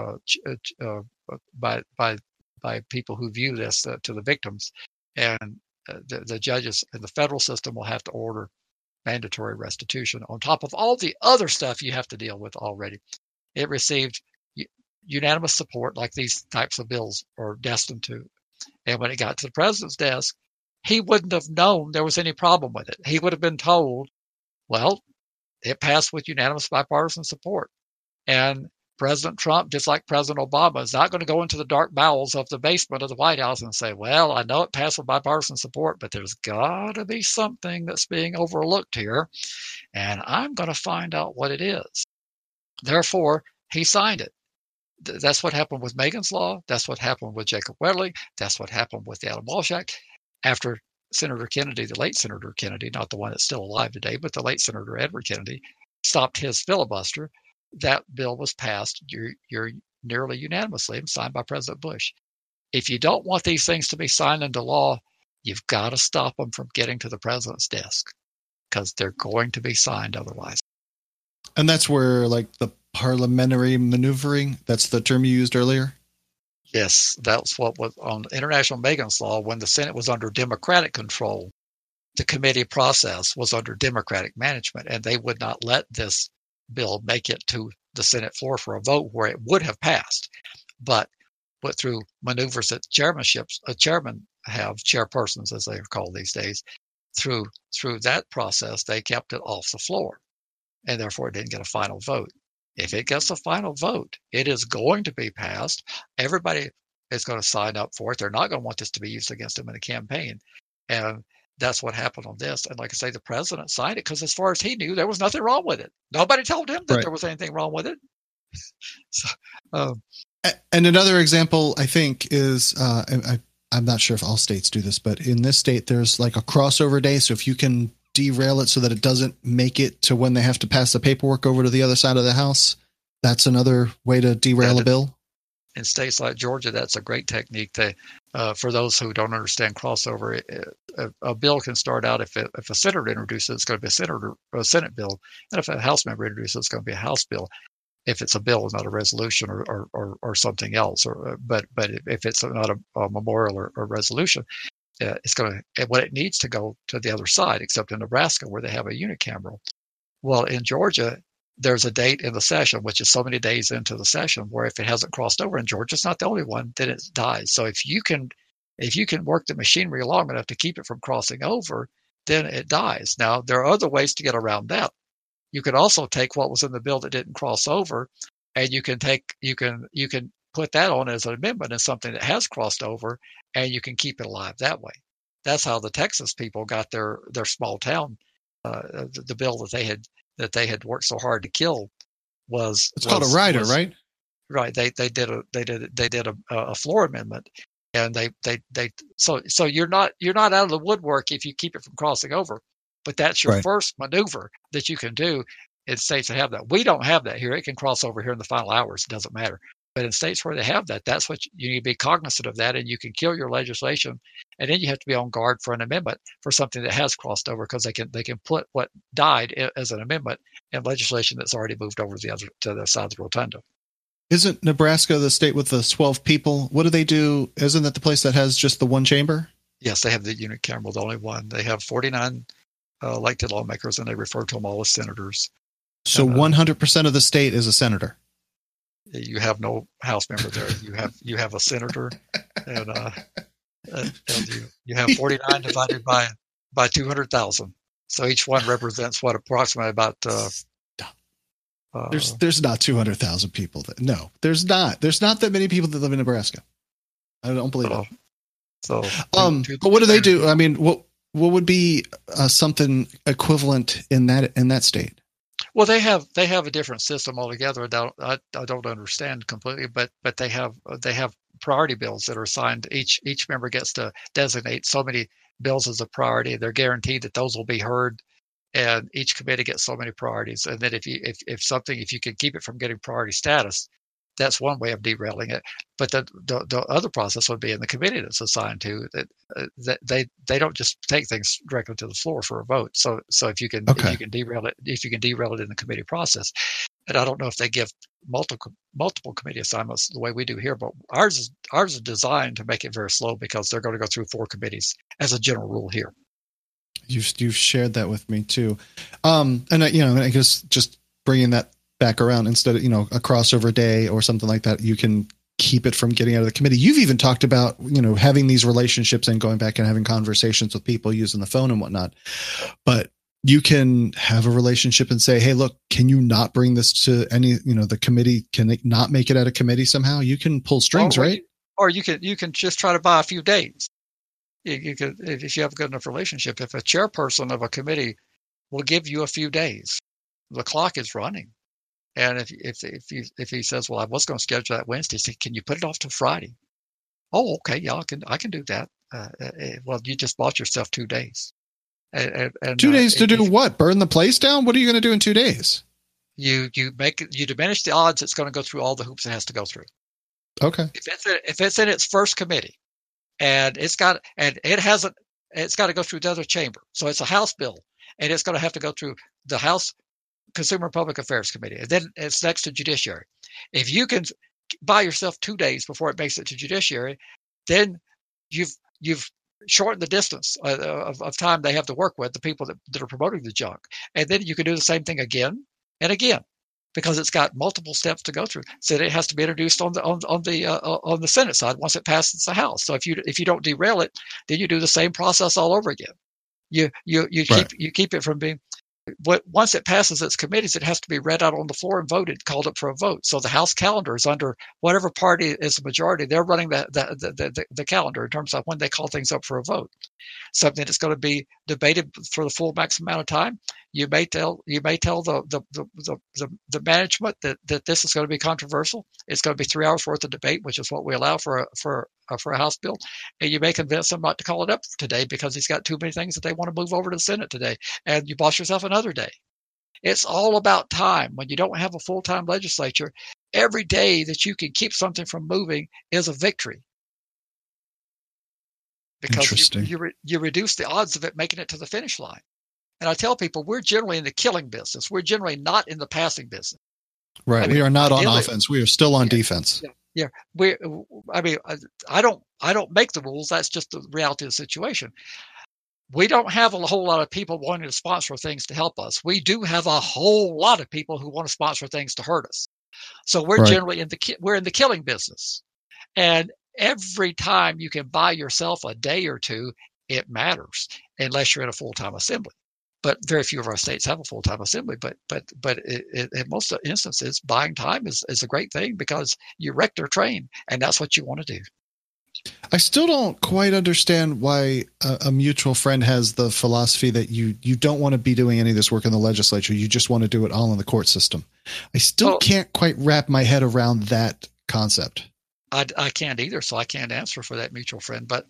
by people who view this to the victims, and the judges in the federal system will have to order mandatory restitution on top of all the other stuff you have to deal with already. It received unanimous support, like these types of bills are destined to. And when it got to the president's desk, he wouldn't have known there was any problem with it. He would have been told, well, it passed with unanimous bipartisan support. And President Trump, just like President Obama, is not going to go into the dark bowels of the basement of the White House and say, well, I know it passed with bipartisan support, but there's got to be something that's being overlooked here, and I'm going to find out what it is. Therefore, he signed it. That's what happened with Megan's Law. That's what happened with Jacob Wetterling. That's what happened with the Adam Walsh Act. After Senator Kennedy, the late Senator Kennedy, not the one that's still alive today, but the late Senator Edward Kennedy, stopped his filibuster, that bill was passed nearly unanimously and signed by President Bush. If you don't want these things to be signed into law, you've got to stop them from getting to the president's desk, because they're going to be signed otherwise. And that's where, like, the parliamentary maneuvering, that's the term you used earlier? Yes, that's what was on International Megan's Law. When the Senate was under Democratic control, the committee process was under Democratic management, and they would not let this bill make it to the Senate floor for a vote where it would have passed. But through maneuvers that chairmen have, chairpersons as they are called these days, through that process, they kept it off the floor, and therefore it didn't get a final vote. If it gets a final vote, it is going to be passed. Everybody is going to sign up for it. They're not going to want this to be used against them in a campaign. And that's what happened on this. And like I say, the president signed it because as far as he knew, there was nothing wrong with it. Nobody told him that there was anything wrong with it. And another example, I think, is I'm not sure if all states do this, but in this state, there's like a crossover day. So if you can derail it so that it doesn't make it to when they have to pass the paperwork over to the other side of the house, that's another way to derail a bill. In states like Georgia, that's a great technique. For those who don't understand crossover, a bill can start out if a senator introduces it, it's going to be a Senate bill, and if a House member introduces it, it's going to be a House bill. If it's a bill, not a resolution or something else, but if it's not a memorial or resolution, it's going to what it needs to go to the other side. Except in Nebraska, where they have a unicameral. Well, in Georgia, there's a date in the session, which is so many days into the session, where if it hasn't crossed over, and Georgia's not the only one, then it dies. So if you can work the machinery long enough to keep it from crossing over, then it dies. Now, there are other ways to get around that. You could also take what was in the bill that didn't cross over, and you can put that on as an amendment in something that has crossed over, and you can keep it alive that way. That's how the Texas people got their small town. The bill that they had worked so hard to kill was called a rider, right? Right. They did a floor amendment, and so you're not out of the woodwork if you keep it from crossing over. But that's your first maneuver that you can do in states that have that. We don't have that here. It can cross over here in the final hours. It doesn't matter. But in states where they have that, that's what you need to be cognizant of that, and you can kill your legislation. And then you have to be on guard for an amendment for something that has crossed over, because they can put what died as an amendment in legislation that's already moved over to the other side of the rotunda. Isn't Nebraska the state with the 12 people? What do they do? Isn't that the place that has just the one chamber? Yes, they have the unicameral, the only one. They have 49 elected lawmakers, and they refer to them all as senators. So 100% of the state is a senator. You have no House member there. You have a senator, and you have 49 divided by 200,000. So each one represents what, approximately about. There's not 200,000 people. No, there's not. There's not that many people that live in Nebraska. I don't believe it. So, but what do they do? I mean, what would be something equivalent in that state? Well, they have a different system altogether. I don't understand completely, but they have priority bills that are assigned. Each member gets to designate so many bills as a priority. They're guaranteed that those will be heard, and each committee gets so many priorities. And then if you can keep it from getting priority status, that's one way of derailing it. But the other process would be in the committee that's assigned to that they don't just take things directly to the floor for a vote. So if you can derail it in the committee process, and I don't know if they give multiple committee assignments the way we do here, but ours is designed to make it very slow because they're going to go through 4 committees as a general rule here. You've shared that with me too, and I guess just bringing that back around, instead of a crossover day or something like that, you can keep it from getting out of the committee. You've even talked about having these relationships and going back and having conversations with people using the phone and whatnot, but you can have a relationship and say, hey, look, can you not bring this to any, the committee? Can they not make it out of committee somehow? You can pull strings, right? Or you can just try to buy a few days. You could, if you have a good enough relationship, if a chairperson of a committee will give you a few days, the clock is running. And if he says, well, I was going to schedule that Wednesday, say, can you put it off to Friday? Oh, okay, yeah, I can do that. Well, you just bought yourself 2 days. And 2 days to do what? Burn the place down? What are you going to do in 2 days? You diminish the odds it's going to go through all the hoops it has to go through. Okay. If it's in its first committee, and it's got to go through the other chamber, so it's a House bill, and it's going to have to go through the House Consumer and Public Affairs Committee, and then it's next to Judiciary. If you can buy yourself 2 days before it makes it to Judiciary, then you've shortened the distance of time they have to work with, the people that are promoting the junk. And then you can do the same thing again and again, because it's got multiple steps to go through. So it has to be introduced on the Senate side once it passes the House. So if you don't derail it, then you do the same process all over again. You keep it from being. Once it passes its committees, it has to be read out on the floor and voted, called up for a vote. So the House calendar is under whatever party is the majority. They're running the calendar in terms of when they call things up for a vote. Something that's going to be debated for the full maximum amount of time. You may tell the management that this is going to be controversial. It's going to be 3 hours worth of debate, which is what we allow for a House bill. And you may convince them not to call it up today because he's got too many things that they want to move over to the Senate today. And you bought yourself another day. It's all about time. When you don't have a full-time legislature, every day that you can keep something from moving is a victory. Because you reduce the odds of it making it to the finish line. And I tell people, we're generally in the killing business. We're generally not in the passing business. Right. I mean, we are not on offense. We are still on defense. Yeah. I don't make the rules. That's just the reality of the situation. We don't have a whole lot of people wanting to sponsor things to help us. We do have a whole lot of people who want to sponsor things to hurt us. So we're generally in the killing business. And every time you can buy yourself a day or two, it matters, unless you're in a full-time assembly. But very few of our states have a full-time assembly. But in most instances, buying time is a great thing because you wreck their train, and that's what you want to do. I still don't quite understand why a mutual friend has the philosophy that you don't want to be doing any of this work in the legislature. You just want to do it all in the court system. I still can't quite wrap my head around that concept. I can't either, so I can't answer for that mutual friend. But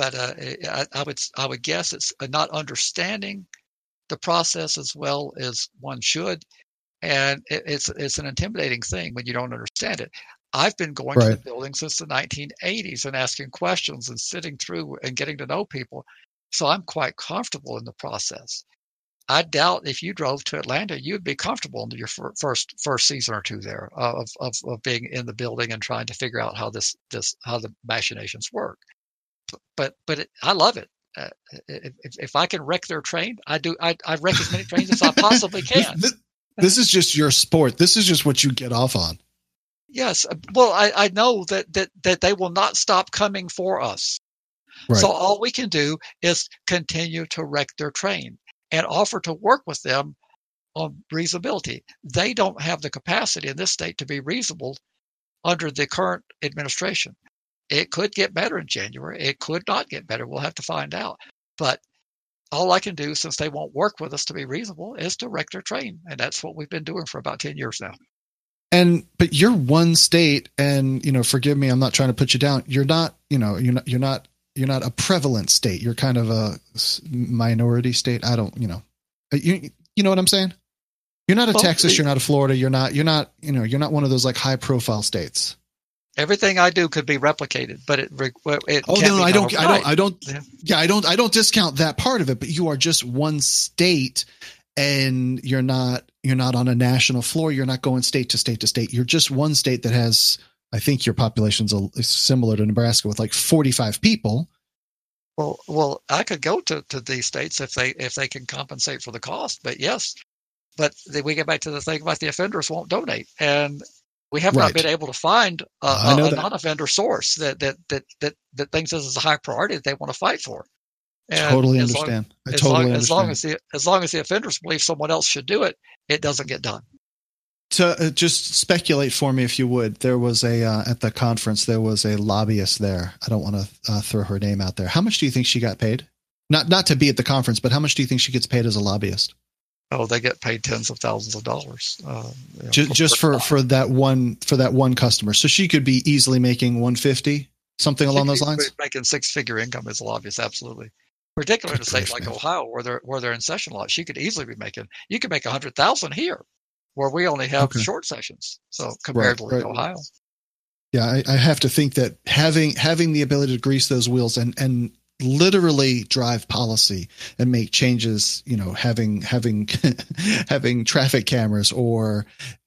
I would guess it's not understanding the process as well as one should, and it's an intimidating thing when you don't understand it. I've been going to the building since the 1980s and asking questions and sitting through and getting to know people, so I'm quite comfortable in the process. I doubt if you drove to Atlanta, you'd be comfortable in your first season or two there of being in the building and trying to figure out how the machinations work. But I love it. If I can wreck their train, I do. I wreck as many trains as I possibly can. This is just your sport. This is just what you get off on. Yes. Well, I know that they will not stop coming for us. Right. So all we can do is continue to wreck their train and offer to work with them on reasonability. They don't have the capacity in this state to be reasonable under the current administration. It could get better in January. It could not get better. We'll have to find out. But all I can do, since they won't work with us to be reasonable, is to wreck their train. And that's what we've been doing for about 10 years now. But you're one state, and, forgive me, I'm not trying to put you down. You're not a prevalent state. You're kind of a minority state. I don't, you know what I'm saying? You're not a Texas. You're not a Florida. You're not one of those like high profile states. Everything I do could be replicated, but it I don't discount that part of it, but you are just one state, and you're not on a national floor. You're not going state to state to state. You're just one state that has, I think your population's similar to Nebraska with like 45 people. Well, I could go to these states if they can compensate for the cost, but yes, but we get back to the thing about the offenders won't donate, and we have not been able to find a non-offender source that thinks this is a high priority that they want to fight for. And totally understand. As long as the offenders believe someone else should do it, it doesn't get done. To just speculate for me, if you would, there was at the conference, there was a lobbyist there. I don't want to throw her name out there. How much do you think she got paid? Not to be at the conference, but how much do you think she gets paid as a lobbyist? Oh, they get paid tens of thousands of dollars. Just for that one customer. So she could be easily making $150, something along those lines. Making six-figure income as a lobbyist, absolutely. Particularly in a state like Ohio, where they're in session law, she could easily be making. You could make $100,000 here, where we only have short sessions. So comparatively to Ohio. Yeah, I have to think that having the ability to grease those wheels and literally drive policy and make changes, having having traffic cameras, or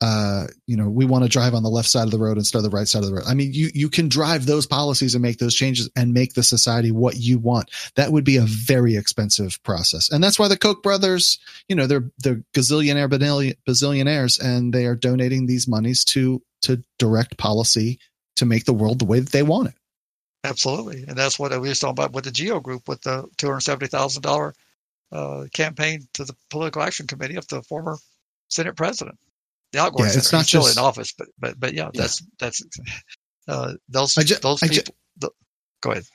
we want to drive on the left side of the road instead of the right side of the road. I mean, you can drive those policies and make those changes and make the society what you want. That would be a very expensive process. And that's why the Koch brothers, they're bazillionaires, and they are donating these monies to direct policy to make the world the way that they want it. Absolutely. And that's what we were talking about with the GEO Group, with the $270,000 campaign to the Political Action Committee of the former Senate president. The outgoing Senator. It's not He's still in office, but yeah, that's those people. Go ahead.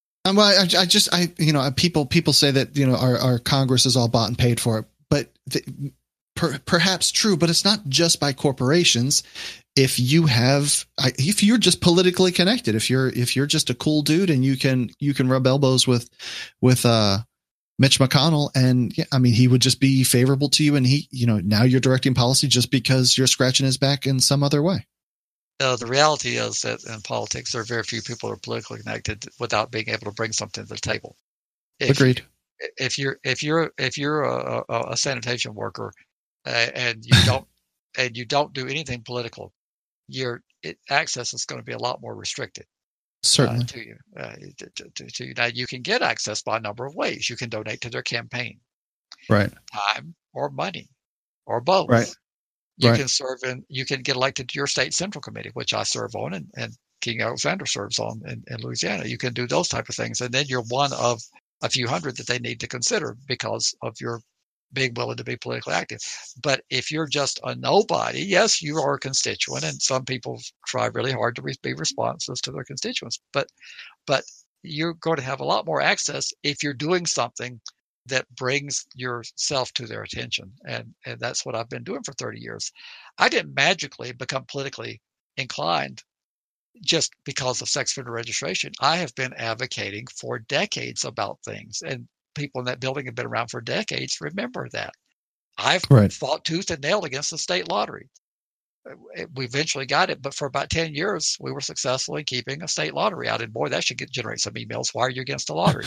People say that, our Congress is all bought and paid for, but perhaps true, but it's not just by corporations. If you're just politically connected, if you're just a cool dude and you can rub elbows with Mitch McConnell, and he would just be favorable to you, and now you're directing policy just because you're scratching his back in some other way. The reality is that in politics, there are very few people who are politically connected without being able to bring something to the table. Agreed. If you're a sanitation worker and you don't do anything political, your access is going to be a lot more restricted. Certainly. To you. Now, you can get access by a number of ways. You can donate to their campaign, right? Time or money, or both. Right. You can serve you can get elected to your state central committee, which I serve on, and King Alexander serves on in Louisiana. You can do those type of things, and then you're one of a few hundred that they need to consider because of your being willing to be politically active. But if you're just a nobody, yes, you are a constituent, and some people try really hard to be responsive to their constituents. But you're going to have a lot more access if you're doing something that brings yourself to their attention. And that's what I've been doing for 30 years. I didn't magically become politically inclined just because of sex offender registration. I have been advocating for decades about things, and people in that building have been around for decades. Remember that. I've fought tooth and nail against the state lottery. We eventually got it, but for about 10 years, we were successful in keeping a state lottery out. And boy, that should generate some emails. Why are you against the lottery?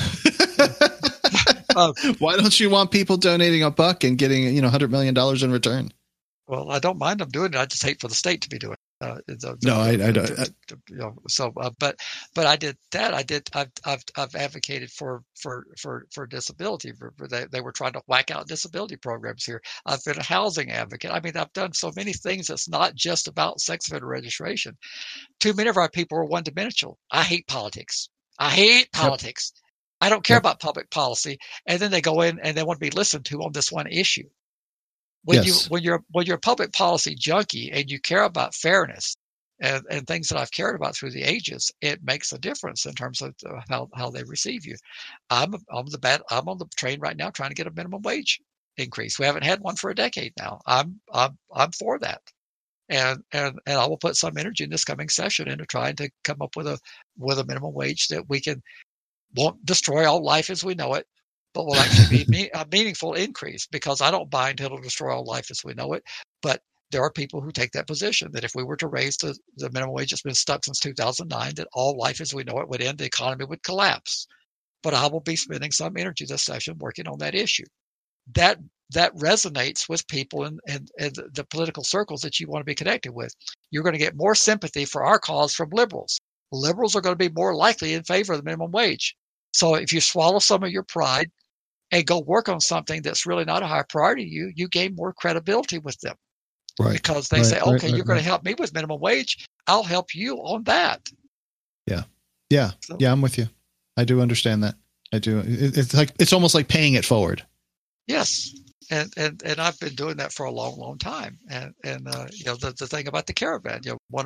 Why don't you want people donating $1 and getting $100 million in return? Well, I don't mind them doing it. I just hate for the state to be doing it. No, I don't. But I did that. I've advocated for disability. They were trying to whack out disability programs here. I've been a housing advocate. I mean, I've done so many things. That's not just about sex offender registration. Too many of our people are one-dimensional. I hate politics. I don't care about public policy. And then they go in and they want to be listened to on this one issue. When you're a public policy junkie and you care about fairness and things that I've cared about through the ages, it makes a difference in terms of how they receive you. I'm on the train right now trying to get a minimum wage increase. We haven't had one for a decade now. I'm for that. And I will put some energy in this coming session into trying to come up with a minimum wage that won't destroy all life as we know it, but will actually be a meaningful increase, because I don't buy into it'll destroy all life as we know it. But there are people who take that position that if we were to raise the minimum wage that's been stuck since 2009, that all life as we know it would end, the economy would collapse. But I will be spending some energy this session working on that issue. That resonates with people in the political circles that you want to be connected with. You're going to get more sympathy for our cause from liberals. Liberals are going to be more likely in favor of the minimum wage. So if you swallow some of your pride and go work on something that's really not a high priority to you, you gain more credibility with them. Right. Because they say, okay, you're going to help me with minimum wage. I'll help you on that. Yeah. I'm with you. I do understand that. I do. It's almost like paying it forward. Yes. And I've been doing that for a long, long time. And the thing about the caravan,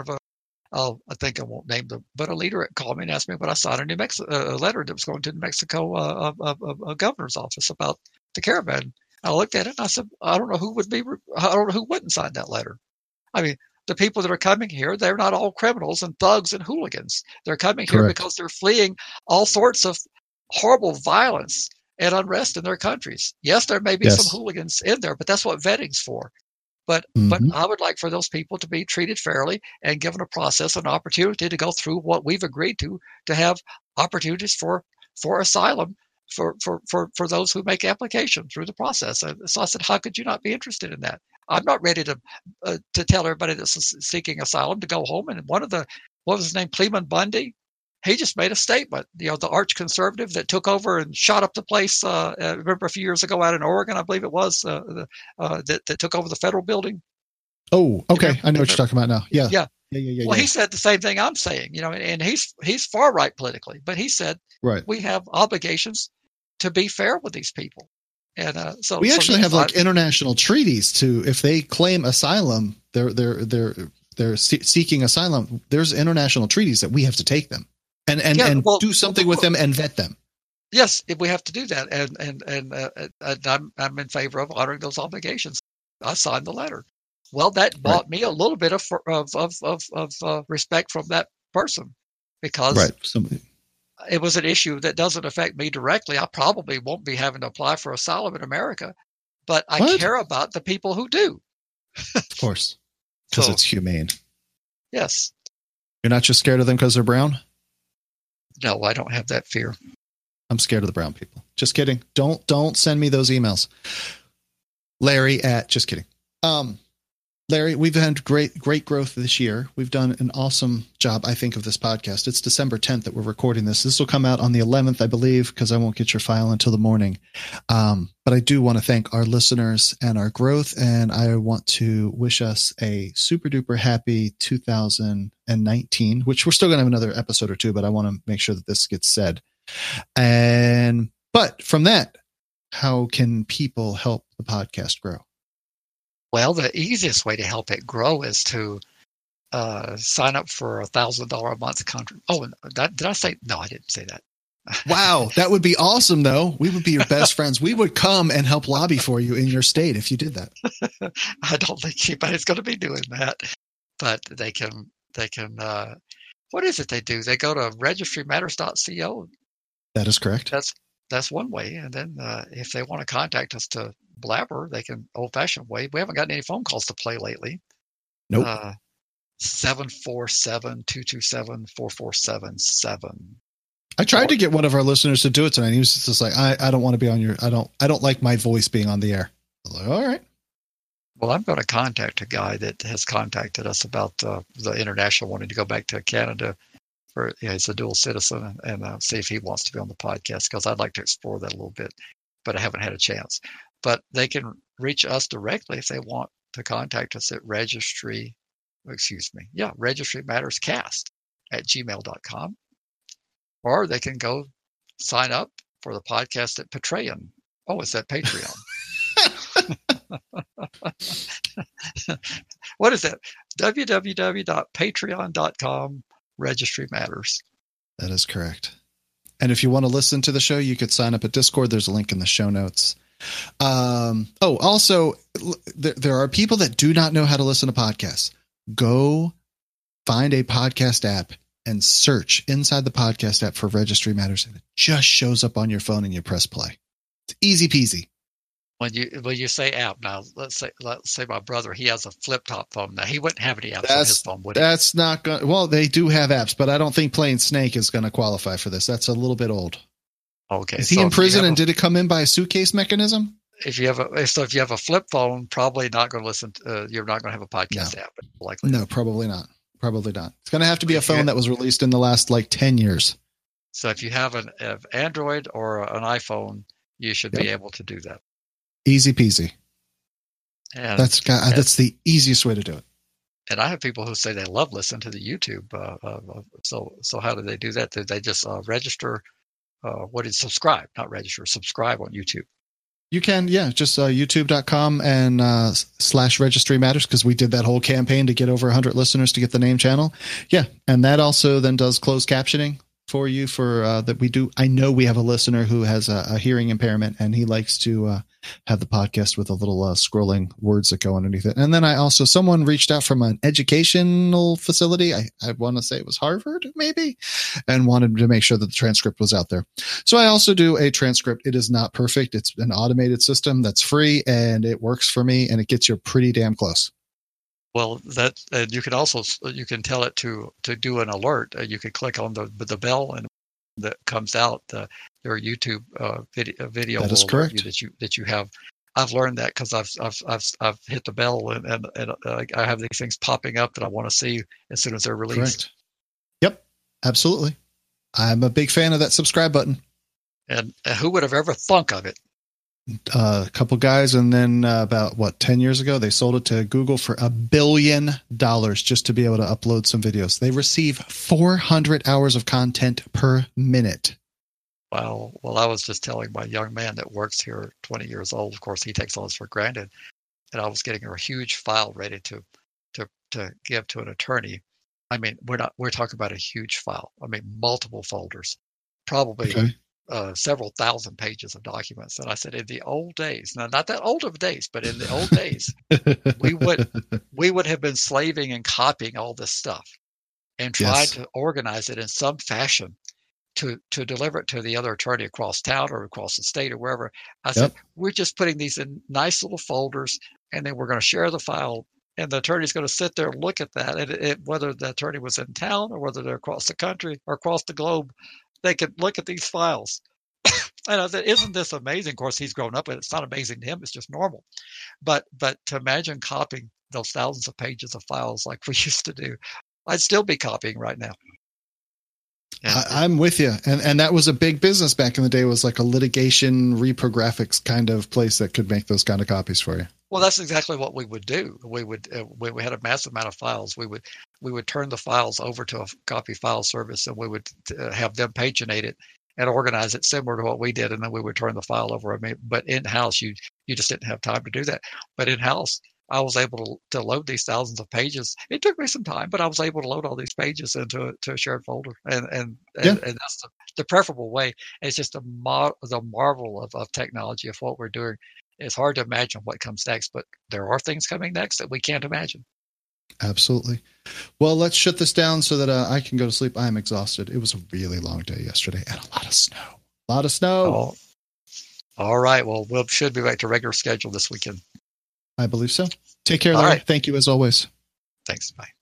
I think I won't name them, but a leader called me and asked me would I sign a letter that was going to New Mexico a governor's office about the caravan. I looked at it and I said, I don't know who wouldn't sign that letter. I mean, the people that are coming here, they're not all criminals and thugs and hooligans. They're coming here because they're fleeing all sorts of horrible violence and unrest in their countries. Yes, there may be some hooligans in there, but that's what vetting's for. But I would like for those people to be treated fairly and given a process, an opportunity to go through what we've agreed to have opportunities for asylum for those who make application through the process. And so I said, how could you not be interested in that? I'm not ready to tell everybody that's seeking asylum to go home. And what was his name? Cleveland Bundy. He just made a statement, the arch conservative that took over and shot up the place. I remember a few years ago out in Oregon, I believe it was, that took over the federal building. Oh, okay. I know what you're talking about now. Yeah. Well, he said the same thing I'm saying, and he's far right politically, but he said, we have obligations to be fair with these people. And so we actually have international treaties to, if they claim asylum, they're seeking asylum. There's international treaties that we have to take them. And do something with them and vet them. Yes, if we have to do that, and I'm in favor of honoring those obligations. I signed the letter. Well, that bought me a little bit of respect from that person, because it was an issue that doesn't affect me directly. I probably won't be having to apply for asylum in America, but I care about the people who do. Of course, because it's humane. Yes. You're not just scared of them because they're brown? No, I don't have that fear. I'm scared of the brown people. Just kidding. Don't send me those emails. Larry just kidding. Larry, we've had great growth this year. We've done an awesome job, I think, of this podcast. It's December 10th that we're recording this. This will come out on the 11th, I believe, because I won't get your file until the morning. But I do want to thank our listeners and our growth, and I want to wish us a super duper happy 2019, which we're still going to have another episode or two, but I want to make sure that this gets said. But from that, how can people help the podcast grow? Well, the easiest way to help it grow is to sign up for $1,000 a month contract. Oh, did I say? No, I didn't say that. Wow, that would be awesome, though. We would be your best friends. We would come and help lobby for you in your state if you did that. I don't think anybody's going to be doing that, but they can. What is it they do? They go to registrymatters.co. That is correct. That's one way. And then if they want to contact us to blabber, they can old-fashioned way. We haven't gotten any phone calls to play lately. Nope. 747-227-4477. I tried to get one of our listeners to do it tonight. He was just like, I don't want to be on your, I don't like my voice being on the air. I was like, all right. Well, I'm going to contact a guy that has contacted us about the international wanting to go back to Canada. He's a dual citizen, and see if he wants to be on the podcast, because I'd like to explore that a little bit, but I haven't had a chance. But they can reach us directly if they want to contact us at registrymatterscast@gmail.com, or they can go sign up for the podcast at Patreon. Oh, it's at Patreon. What is that? www.patreon.com Registry Matters. That is correct. And if you want to listen to the show, you could sign up at Discord. There's a link in the show notes. Also, there are people that do not know how to listen to podcasts. Go find a podcast app and search inside the podcast app for Registry Matters, and it just shows up on your phone and you press play. It's easy peasy. When you say app, now let's say my brother, he has a flip top phone. Now he wouldn't have any apps on his phone, would he? That's not going. Well, they do have apps, but I don't think playing Snake is going to qualify for this. That's a little bit old. Okay. Is he in prison, and did it come in by a suitcase mechanism? If you have a flip phone, probably not going to listen. You're not going to have a podcast app. Likely. No, probably not. Probably not. It's going to have to be a phone that was released in the last 10 years. So if you have an Android or an iPhone, you should be able to do that. Easy peasy. And that's the easiest way to do it. And I have people who say they love listening to the YouTube. So how do they do that? Do they just register? Subscribe, not register, subscribe on YouTube. You can, just youtube.com and /Registry Matters, because we did that whole campaign to get over 100 listeners to get the name channel. Yeah, and that also then does closed captioning for you for that we do. I know we have a listener who has a hearing impairment, and he likes to have the podcast with a little scrolling words that go underneath it. And then someone reached out from an educational facility. I want to say it was Harvard, maybe, and wanted to make sure that the transcript was out there. So I also do a transcript. It is not perfect. It's an automated system that's free, and it works for me, and it gets you pretty damn close. Well, that you can also tell it to do an alert. You can click on the bell, and that comes out your YouTube video. That is correct. That you have. I've learned that because I've hit the bell, and I have these things popping up that I want to see as soon as they're released. Correct. Yep, absolutely. I'm a big fan of that subscribe button. And who would have ever thunk of it? A couple guys, and then about 10 years ago, they sold it to Google for $1 billion just to be able to upload some videos. They receive 400 hours of content per minute. Wow. Well, I was just telling my young man that works here, 20 years old. Of course, he takes all this for granted. And I was getting a huge file ready to give to an attorney. I mean, we're talking about a huge file. I mean, multiple folders, probably. Okay. Several thousand pages of documents. And I said, in the old days, now not that old of days, but in the old days, we would have been slaving and copying all this stuff and tried to organize it in some fashion to deliver it to the other attorney across town or across the state or wherever. I said, we're just putting these in nice little folders, and then we're going to share the file, and the attorney's going to sit there and look at that. And whether the attorney was in town or whether they're across the country or across the globe, they could look at these files. And I said, isn't this amazing? Of course, he's grown up, and it's not amazing to him. It's just normal. But to imagine copying those thousands of pages of files like we used to do, I'd still be copying right now. I'm with you. And that was a big business back in the day. It was like a litigation reprographics kind of place that could make those kind of copies for you. Well, that's exactly what we would do. We would, when we had a massive amount of files, we would turn the files over to a copy file service, and we would have them paginate it and organize it similar to what we did, and then we would turn the file over. I mean, but in-house, you just didn't have time to do that. But in-house, I was able to load these thousands of pages. It took me some time, but I was able to load all these pages into a shared folder, and that's the preferable way. It's just the marvel of technology of what we're doing. It's hard to imagine what comes next, but there are things coming next that we can't imagine. Absolutely. Well, let's shut this down so that I can go to sleep. I'm exhausted. It was a really long day yesterday and a lot of snow. Oh, all right. Well, we should be back to regular schedule this weekend. I believe so. Take care, Larry. All right. Thank you as always. Thanks. Bye.